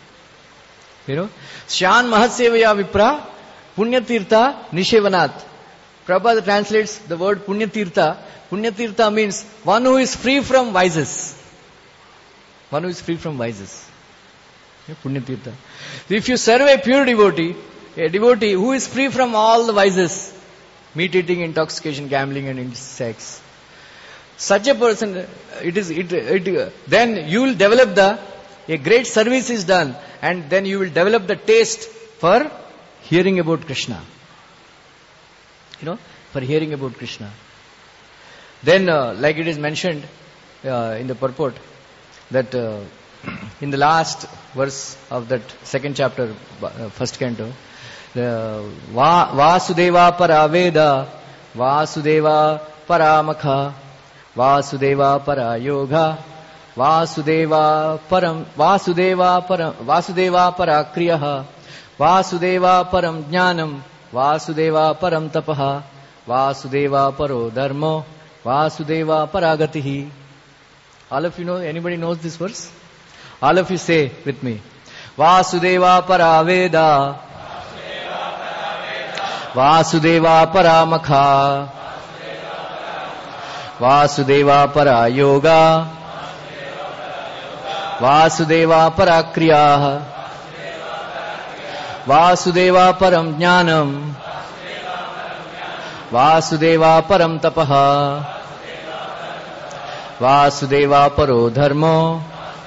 Shan Mahatsevaya Vipra Punyatirtha Nishevanat. Prabhupada translates the word Punyatirtha. Punyatirtha means one who is free from vices. One who is free from vices. Punyatirtha. If you serve a pure devotee, a devotee who is free from all the vices, meat eating, intoxication, gambling and sex, such a person, then you will develop a great service is done, and then you will develop the taste for hearing about Krishna. For hearing about Krishna. Then, like it is mentioned in the purport, that in the last verse of that second chapter, first canto, Vasudeva Paraveda, Vasudeva Paramakha, Vasudeva Para Yoga, Vasudeva Param, Vasudeva Param, Vasudeva Parakriyaha, Vasudeva Param Jnanam, Vasudeva Param Tapaha, Vasudeva Paro Dharmo, Vasudeva Paragatihi. All of you know, anybody knows this verse? All of you say with me. Vasudeva Paraveda, Vasudeva Paramakha, Vasudeva Para Yoga, Vasudeva Parakriyaha, Vasudeva Param Jnanam, Vasudeva Param Tapaha, Vasudeva Paro Dharmo,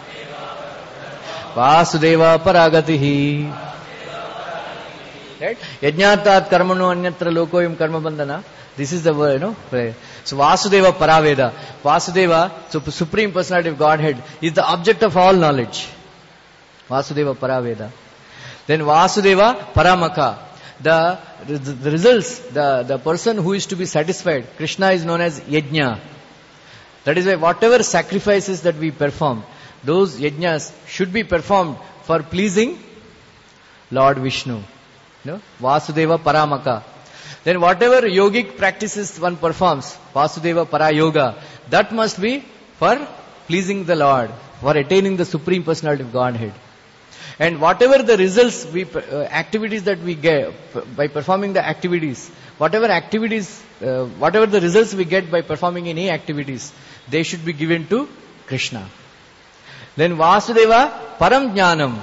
Vasudeva Paragatihi. Right? Yajnatat karmano anyatra lokoyam karma bandhana. This is the word, So Vasudeva Paraveda. Vasudeva, so Supreme Personality of Godhead, is the object of all knowledge. Vasudeva Paraveda. Then Vasudeva Paramaka. The results, the person who is to be satisfied, Krishna is known as Yajna. That is why whatever sacrifices that we perform, those yajnas should be performed for pleasing Lord Vishnu. Vasudeva Paramaka. Then whatever yogic practices one performs, Vasudeva Para Yoga, that must be for pleasing the Lord, for attaining the Supreme Personality of Godhead. And whatever the results, activities that we get by performing the activities, whatever the results we get by performing any activities, they should be given to Krishna. Then Vasudeva Param Jnanam.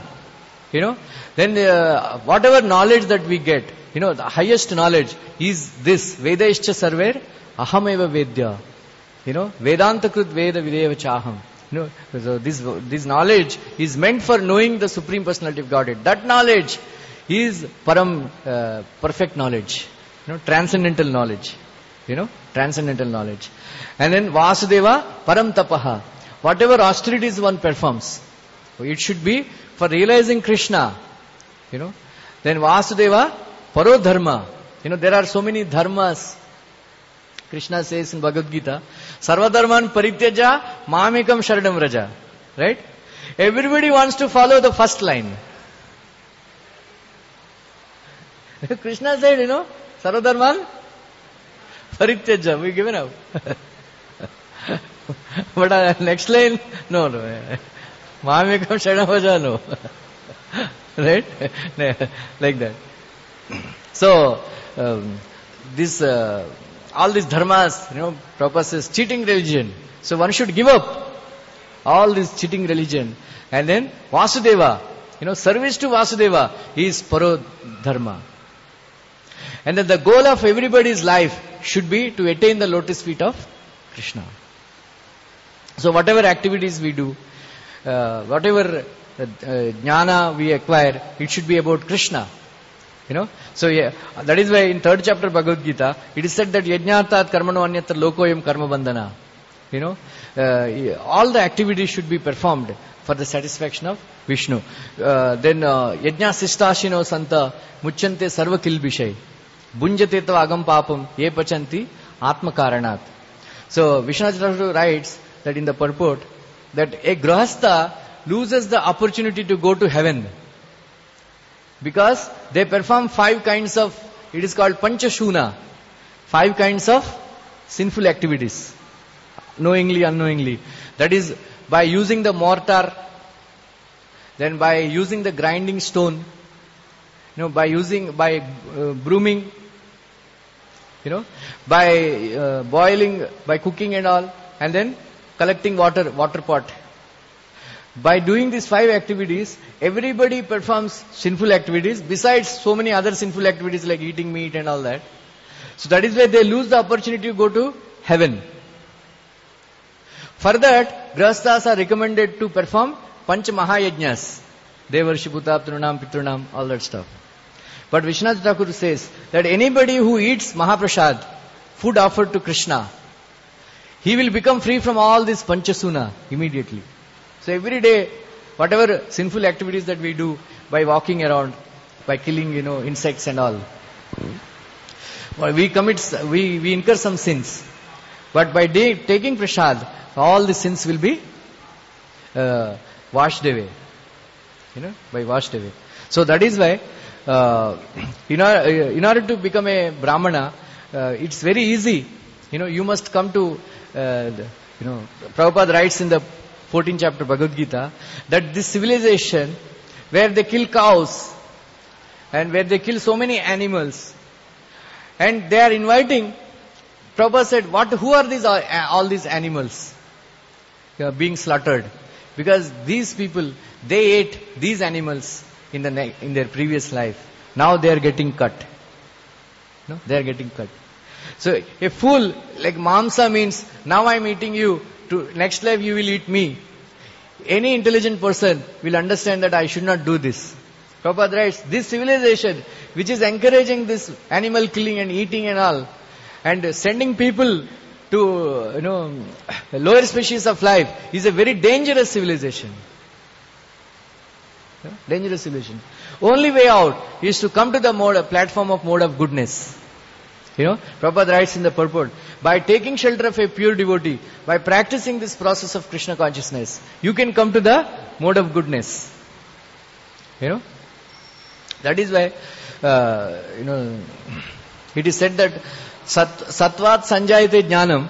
Then whatever knowledge that we get, the highest knowledge is this. Vedaischa sarver ahameva vedya. Vedanta krut veda videva chaham. So this knowledge is meant for knowing the Supreme Personality of Godhead. That knowledge is param, perfect knowledge. Transcendental knowledge. Transcendental knowledge. And then Vasudeva param tapaha. Whatever austerities one performs, it should be for realizing Krishna. Then Vasudeva paro dharma. There are so many dharmas. Krishna says in Bhagavad Gita, Sarva dharman parityaja mamekam sharanam vraja. Right? Everybody wants to follow the first line. Krishna said, Sarva dharman parityaja. We given up. But next line, no. Mamekam sharanam vraja, no. Right? Like that. So, all these dharmas, Prabhupada says, cheating religion. So one should give up all this cheating religion. And then Vasudeva, service to Vasudeva is paro dharma. And then the goal of everybody's life should be to attain the lotus feet of Krishna. So whatever activities we do, whatever jnana we acquire, it should be about Krishna. So that is why in 3rd chapter Bhagavad Gita, it is said that yajnartat karmano anyatra lokoyam karma bandhana. All the activities should be performed for the satisfaction of Vishnu. Then yajna sistashino santa muchyante sarva kilbishai bunjate tava agam papam ye pachanti atma karanat. So Vishwanath Thakur writes that in the purport that a grahastha loses the opportunity to go to heaven because they perform 5 kinds of, it is called panchashuna, 5 kinds of sinful activities, knowingly, unknowingly. That is by using the mortar, then by using the grinding stone, by brooming, by boiling, by cooking and all, and then collecting water pot. By doing these 5 activities, everybody performs sinful activities besides so many other sinful activities like eating meat and all that. So that is why they lose the opportunity to go to heaven. For that, grahasthas are recommended to perform Panch Mahayajnas, Devarshi Bhuta, Trunam, Pitrunam, all that stuff. But Vishwanath Thakur says that anybody who eats Mahaprasad, food offered to Krishna, he will become free from all this Panchasuna immediately. So every day, whatever sinful activities that we do by walking around, by killing, insects and all, we incur some sins. But by taking prasad, all the sins will be washed away. By washed away. So that is why, in order to become a Brahmana, it's very easy. You must come to, Prabhupada writes in the 14th chapter Bhagavad Gita, that this civilization where they kill cows and where they kill so many animals and they are inviting, Prabhupada said, who are all these animals being slaughtered? Because these people, they ate these animals in their previous life. Now they are getting cut. They are getting cut. So a fool, like Mamsa means, now I am eating you, to next life you will eat me. Any intelligent person will understand that I should not do this. Prabhupada writes, this civilization which is encouraging this animal killing and eating and all, and sending people to lower species of life is a very dangerous civilization. Dangerous civilization. Only way out is to come to the platform of mode of goodness. Prabhupada writes in the purport, by taking shelter of a pure devotee, by practicing this process of Krishna consciousness, you can come to the mode of goodness. That is why, it is said that Satvat Sanjayate Jnanam,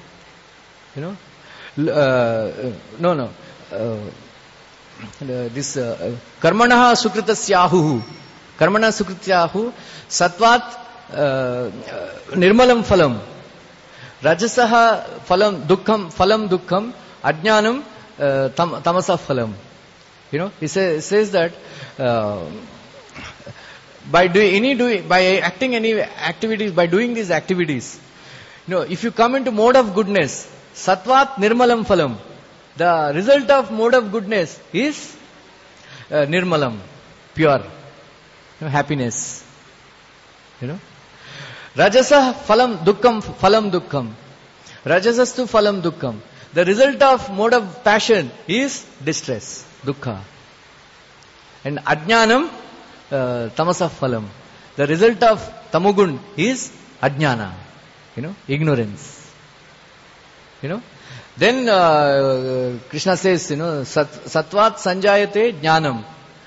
this Karmanaha Sukritasyahu, Satvat Nirmalam Phalam, Rajasaha Phalam Dukkam, Ajnanam Tamasa Phalam. He says that by acting any activities, by doing these activities, if you come into mode of goodness, Satvat nirmalam phalam. The result of mode of goodness is nirmalam, pure, happiness. Rajasa phalam dukkham. Rajasastu phalam dukkham. The result of mode of passion is distress, dukkha. And ajnanam tamasa phalam. The result of tamogun is ajnana, ignorance. Then Krishna says, satvat sanjayate jnanam.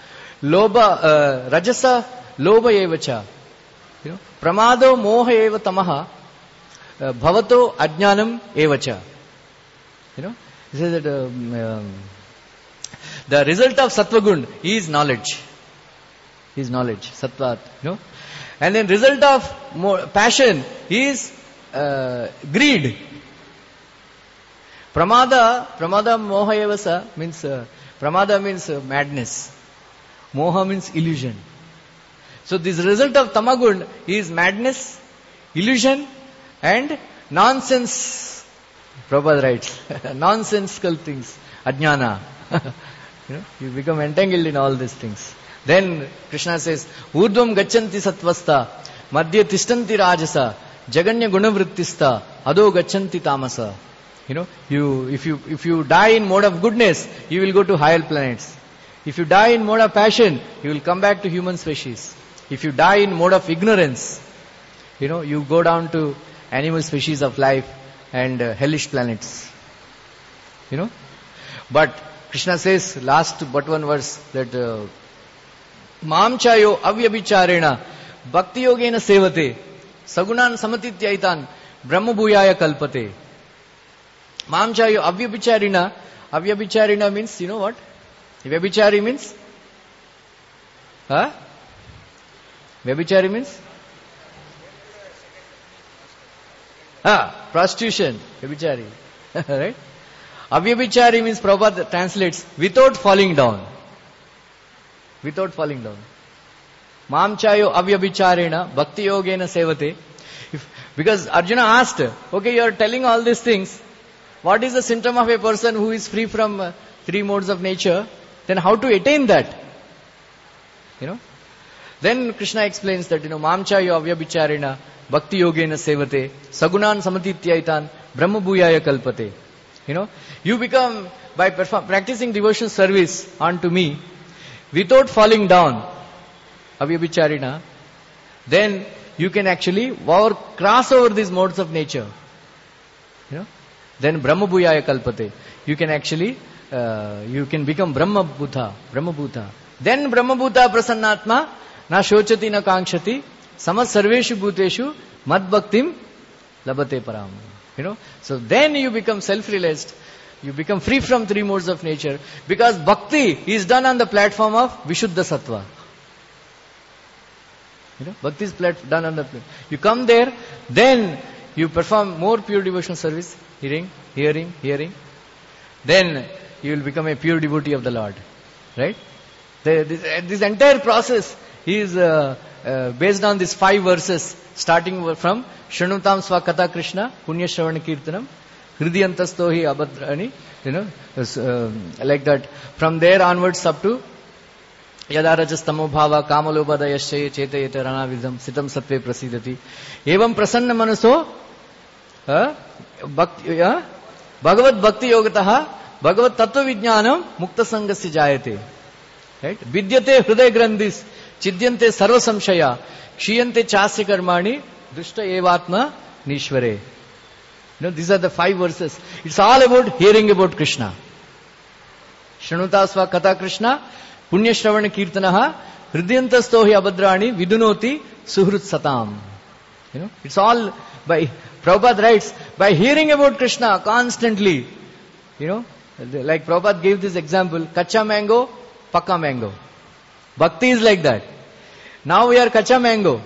Rajasa loba evacha. Pramado moha eva tamaha. Bhavato ajnanam evacha. He says that the result of sattvagun is knowledge. Is knowledge, satvat. And then result of passion is greed. Pramada moha evasa means pramada means madness. Moha means illusion. So this result of tamagun is madness, illusion, and nonsense. Prabhupada writes, nonsensical things, ajnana. You become entangled in all these things. Then Krishna says, Urdhvam gachanti satvasta, madhya tishtanti rajasa, jaganya gunavrittista, ado gachanti tamasa. If you die in mode of goodness, you will go to higher planets. If you die in mode of passion, you will come back to human species. If you die in mode of ignorance, you go down to animal species of life and hellish planets. But Krishna says, last but one verse, that Mam chayo avyabhicharena bhakti yogena sevate sagunan samatityaitan brahma bhuyaya kalpate. Mam chayo avyabhicharena means, you know what? Vyabhichari means? Vyabhichari means? Prostitution. Vyabhichari. Right? Avyabhichari means, Prabhupada translates, without falling down. Without falling down. Mam chayo avyabhicharena bhakti yogena sevate. Because Arjuna asked, okay, you are telling all these things. What is the symptom of a person who is free from three modes of nature? Then how to attain that? Then Krishna explains that, Mam chayo avyabhicharena bhakti yogena sevate sagunan samatityaitan brahma bhuyaya kalpate. You become, by practicing devotional service unto me, without falling down, avyabhicharena, then you can actually cross over these modes of nature. Then Brahma Bhuyaya Kalpate. You can actually, you can become Brahma Bhuta. Then Brahma Bhuta Prasannatma, na shochati na kankshati, samat sarveshu bhuteshu, mad bhaktim labate param. So then you become self-realized. You become free from three modes of nature, because bhakti is done on the platform of Vishuddha Sattva. Bhakti is done on the platform. You come there, then you perform more pure devotional service, hearing. Then you will become a pure devotee of the Lord. Right? This entire process is based on these 5 verses, starting from Shranutam Swakata Krishna, Punya Shravana Kirtanam, Hridiyantasto hi abhadrani, like that. From there onwards up to Yada rajastamo bhava kamalobadayasya chetayate ranavidham sitam sattve prasidati. Evam prasanna manaso bhagavad bhakti yogataha bhagavad tattva vijnanam mukta sangasya jayate. Right? Vidyate hriday grandhis chidyante sarva samshaya kshiyante chasya karmani dushta evatma nishvare. These are the 5 verses. It's all about hearing about Krishna. Shranutasva Katha Krishna, Punya Shravana Kirtanaha, Hridyantasto hi abhadrani vidunoti suhrut satam. It's all by, Prabhupada writes, by hearing about Krishna constantly. Like Prabhupada gave this example, kacha mango, pakka mango. Bhakti is like that. Now we are kacha mango.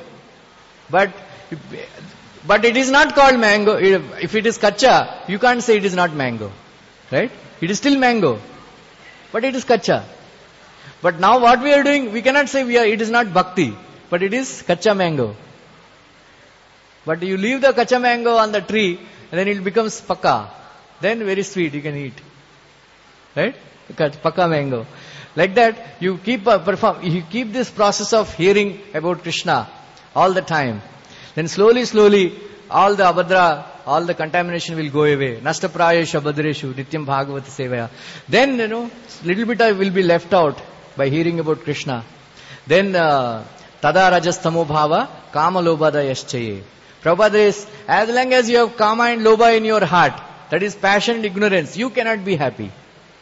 But it is not called mango. If it is kacha, you can't say it is not mango. Right? It is still mango. But it is kacha. But now what we are doing, we cannot say it is not bhakti. But it is kacha mango. But you leave the kacha mango on the tree, and then it becomes pakka. then very sweet, you can eat. Right? Pakka mango. Like that, you keep this process of hearing about Krishna all the time. Then slowly, all the abhadra, all the contamination will go away. Nasta prayeshu abhadreshu nityam bhagavata sevaya. Then, little bit will be left out by hearing about Krishna. Then, tada rajastamo bhava kama lobhada yaschaye. Prabhupada says, as long as you have kama and lobha in your heart, that is passion and ignorance, you cannot be happy.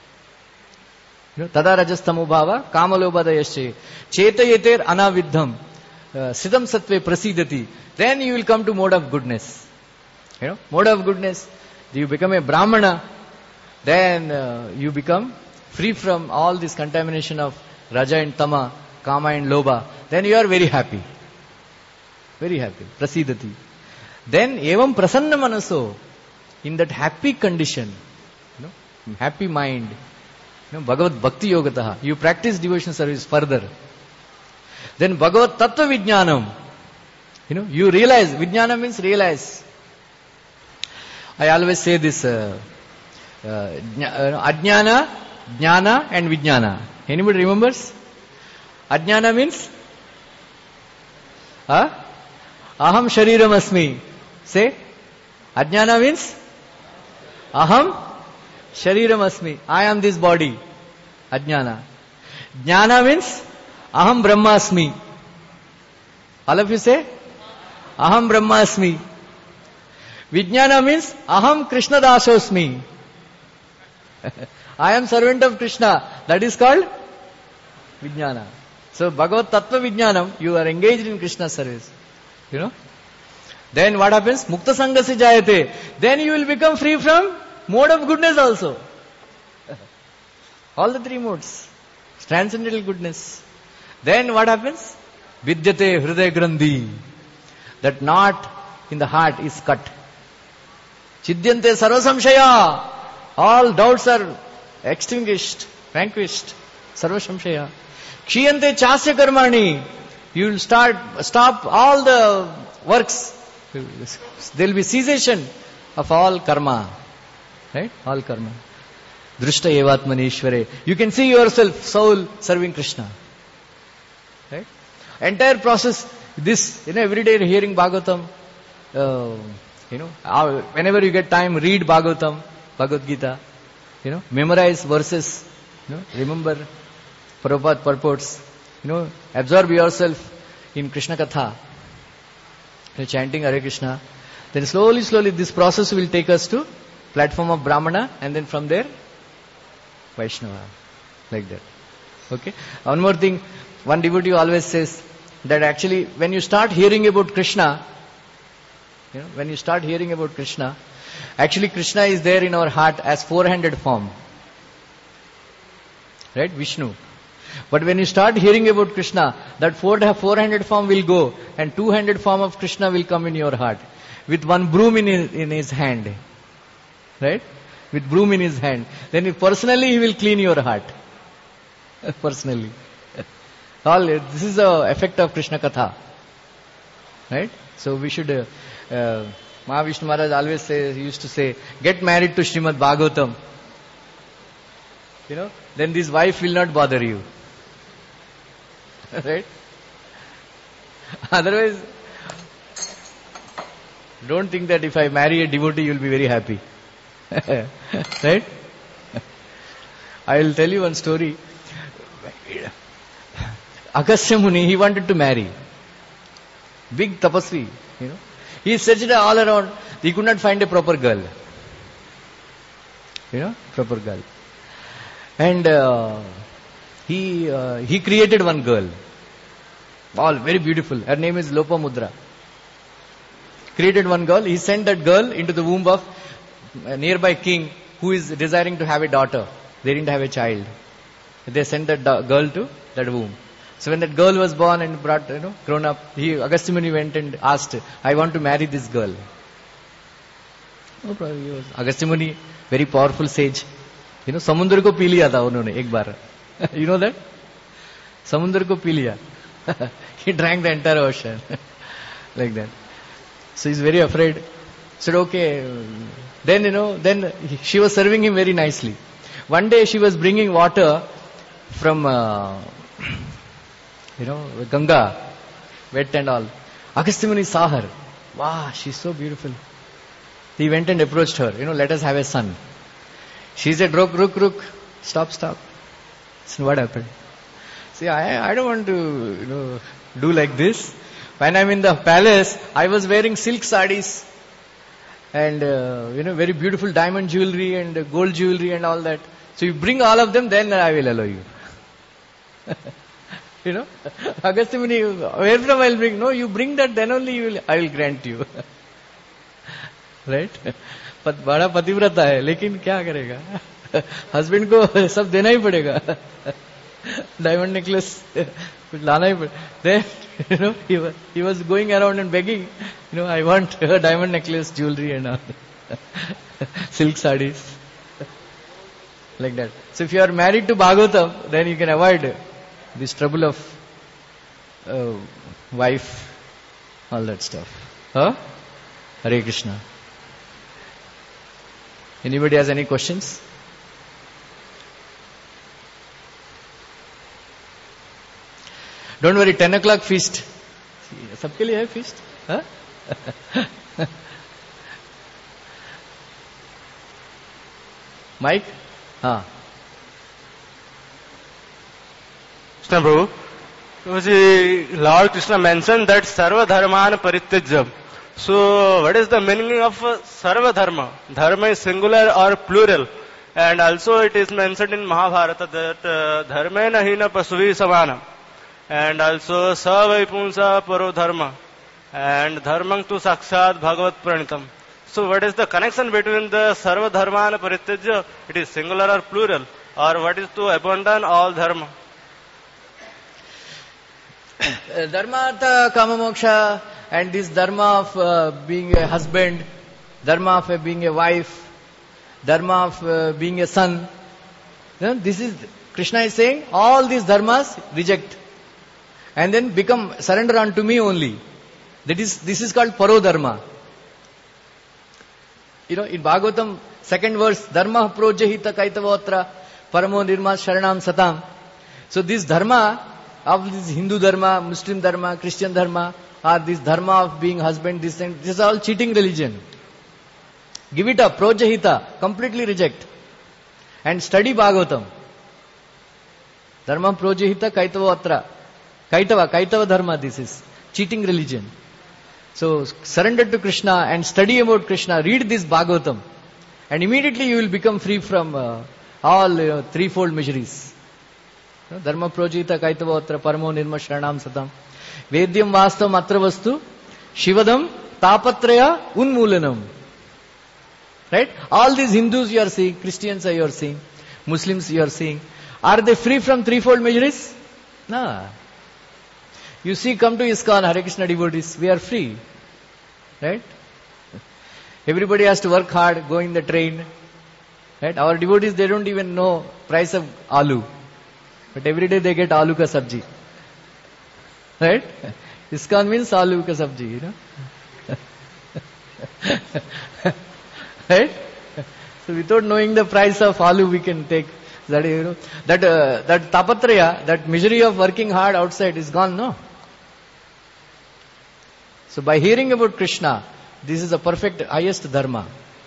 Tada rajastamo bhava kama lobhada yaschaye. Chetayeter anaviddham. Siddham sattve prasidati. Then you will come to mode of goodness. Mode of goodness. You become a Brahmana. Then you become free from all this contamination of Raja and Tama, Kama and Lobha. Then you are very happy. Very happy. Prasidati. Then evam prasanna manaso. In that happy condition, happy mind, Bhagavad Bhakti Yogataha. You practice devotional service further. Then Bhagavad Tattva Vijnanam. You realize. Vijnana means realize. I always say this. Ajnana, Jnana and Vijnana. Anybody remembers? Ajnana means? Aham Shariram Asmi. Say. Ajnana means? Aham Shariram Asmi. I am this body. Ajnana. Jnana means? Aham Brahmasmi. All of you say? Aham Brahmasmi. Vijnana means Aham Krishna Dasosmi. I am servant of Krishna. That is called Vijnana. So Bhagavad Tattva Vijnanam, you are engaged in Krishna service. Then what happens? Mukta Sangha se jayate. Then you will become free from mode of goodness also. All the three modes. Transcendental goodness. Then what happens? Vidyate Hriday Grandhi. That knot in the heart is cut. Chidyante Sarva Samshaya. All doubts are extinguished, vanquished. Sarva Samshaya. Kshiyante Chasya Karmani. You will stop all the works. There will be cessation of all karma. Right? All karma. Drishta evatmanishvare. You can see yourself, soul, serving Krishna. Right? Entire process, this, every day hearing Bhagavatam, whenever you get time, read Bhagavatam, Bhagavad Gita, memorize verses, remember Prabhupada purports, absorb yourself in Krishna Katha, chanting Hare Krishna. Then slowly, this process will take us to platform of Brahmana, and then from there, Vaishnava. Like that. Okay? One more thing, one devotee always says that actually when you start hearing about Krishna, actually Krishna is there in our heart as 400 form. Right? Vishnu. But when you start hearing about Krishna, that 400 form will go and 200 form of Krishna will come in your heart. With one broom in his hand. Right? With broom in his hand. Then personally he will clean your heart. Personally. This is the effect of Krishna Katha. Right? So we should, Mahavishnu Maharaj always used to say, get married to Srimad Bhagavatam. Then this wife will not bother you. Right? Otherwise, don't think that if I marry a devotee, you will be very happy. Right? I will tell you one story. Agastya Muni, he wanted to marry. Big tapasvi, He searched all around. He could not find a proper girl. Proper girl. And he created one girl. All very beautiful. Her name is Lopamudra. Created one girl. He sent that girl into the womb of a nearby king who is desiring to have a daughter. They didn't have a child. They sent that girl to that womb. So when that girl was born and brought, grown up, Agastya Muni went and asked, I want to marry this girl. No problem. Agastya Muni, very powerful sage. Samundra ko pee liya tha unhone ek baar. You know that? Samundra ko pee liya. He drank the entire ocean. Like that. So he's very afraid. Said, okay. Then, then she was serving him very nicely. One day she was bringing water from, Ganga, wet and all. Agastya Muni saw her. Wow, she's so beautiful. He went and approached her, let us have a son. She said, Ruk, stop. So what happened? See, I don't want to, do like this. When I'm in the palace, I was wearing silk sarees and, very beautiful diamond jewelry and gold jewelry and all that. So you bring all of them, then I will allow you. Agastya Muni, where from I will bring? No, you bring that, then only I will grant you. Right? बड़ा पतिव्रता है, लेकिन क्या करेगा? Husband को सब देना ही पड़ेगा. Diamond necklace, कुछ लाना ही पड़ेगा. Then, he was going around and begging, I want a diamond necklace, jewelry and all. Silk sarees. Like that. So if you are married to Bhagavatam, then you can avoid this trouble of wife, all that stuff. Huh? Hare Krishna. Anybody has any questions? Don't worry, 10 o'clock feast. सबके लिए है feast? Huh? Mike? हाँ. Krishna Prabhu, Lord Krishna mentioned that Sarva Dharman Parityajya. So, what is the meaning of Sarva Dharma? Dharma is singular or plural? And also it is mentioned in Mahabharata that Dharmena hina pasuvi samana. And also Savaipunsa paro dharma. And Dharmang tu sakshat bhagavat pranitam. So, what is the connection between the Sarva Dharma and Parityajya? It is singular or plural? Or what is to abandon all dharma? Dharma, artha, kama, moksha, and this dharma of being a husband, dharma of being a wife, dharma of being a son. This is, Krishna is saying, all these dharmas reject. And then surrender unto me only. This is called paro dharma. In Bhagavatam, second verse, dharma projahita kaitavotra paramo nirma sharanam satam. So this dharma, of this Hindu dharma, Muslim dharma, Christian dharma, or this dharma of being husband, this is all cheating religion. Give it up, projahita, completely reject. And study Bhagavatam. Dharma projahita kaitavotra. Kaitava dharma, this is cheating religion. So surrender to Krishna and study about Krishna, read this Bhagavatam. And immediately you will become free from all threefold miseries. Dharma projita kaitavatra paramo nirma sharanam satam. Vedyam vastavam atra vastu shivadam tapatraya unmulanam. Right? All these Hindus you are seeing, Christians you are seeing, Muslims you are seeing, are they free from threefold miseries? No. You see, come to ISKCON, Hare Krishna devotees, we are free. Right? Everybody has to work hard, go in the train. Right? Our devotees, they don't even know price of aloo. But every day they get aloo ka sabji. Right? ISKCON means aloo ka sabji, Right? So without knowing the price of aloo, we can take that, that tapatraya, that misery of working hard outside is gone, no? So by hearing about Krishna, this is the perfect, highest dharma.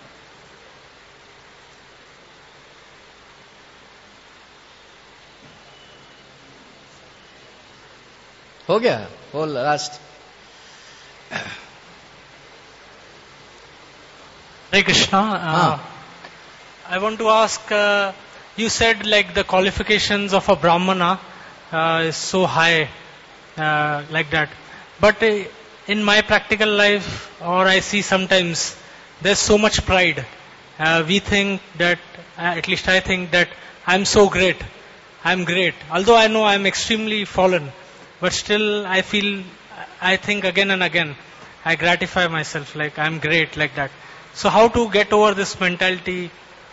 हो गया whole last. Hare Krishna. I want to ask, you said like the qualifications of a Brahmana is so high, like that. But in my practical life, or I see sometimes, there's so much pride. We think that, at least I think that I'm so great. I'm great. Although I know I'm extremely fallen, but still I think again and again, I gratify myself like I'm great, like that. So how to get over this mentality,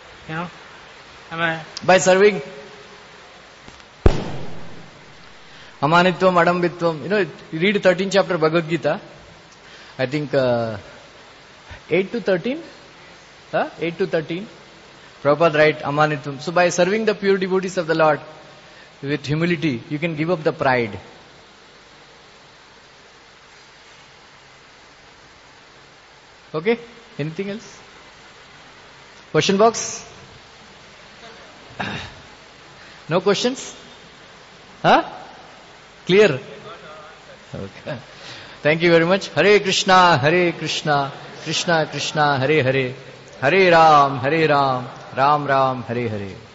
By serving. Amanitvam, adambitvam. You read 13th chapter Bhagavad Gita. I think 8 to 13? 8 to 13. Prabhupada write Amanitum. So by serving the pure devotees of the Lord with humility, you can give up the pride. Okay? Anything else? Question box? No questions? Clear? Okay. Thank you very much. Hare Krishna, Krishna Krishna, Hare Hare, Hare Ram, Ram Ram, Hare Hare.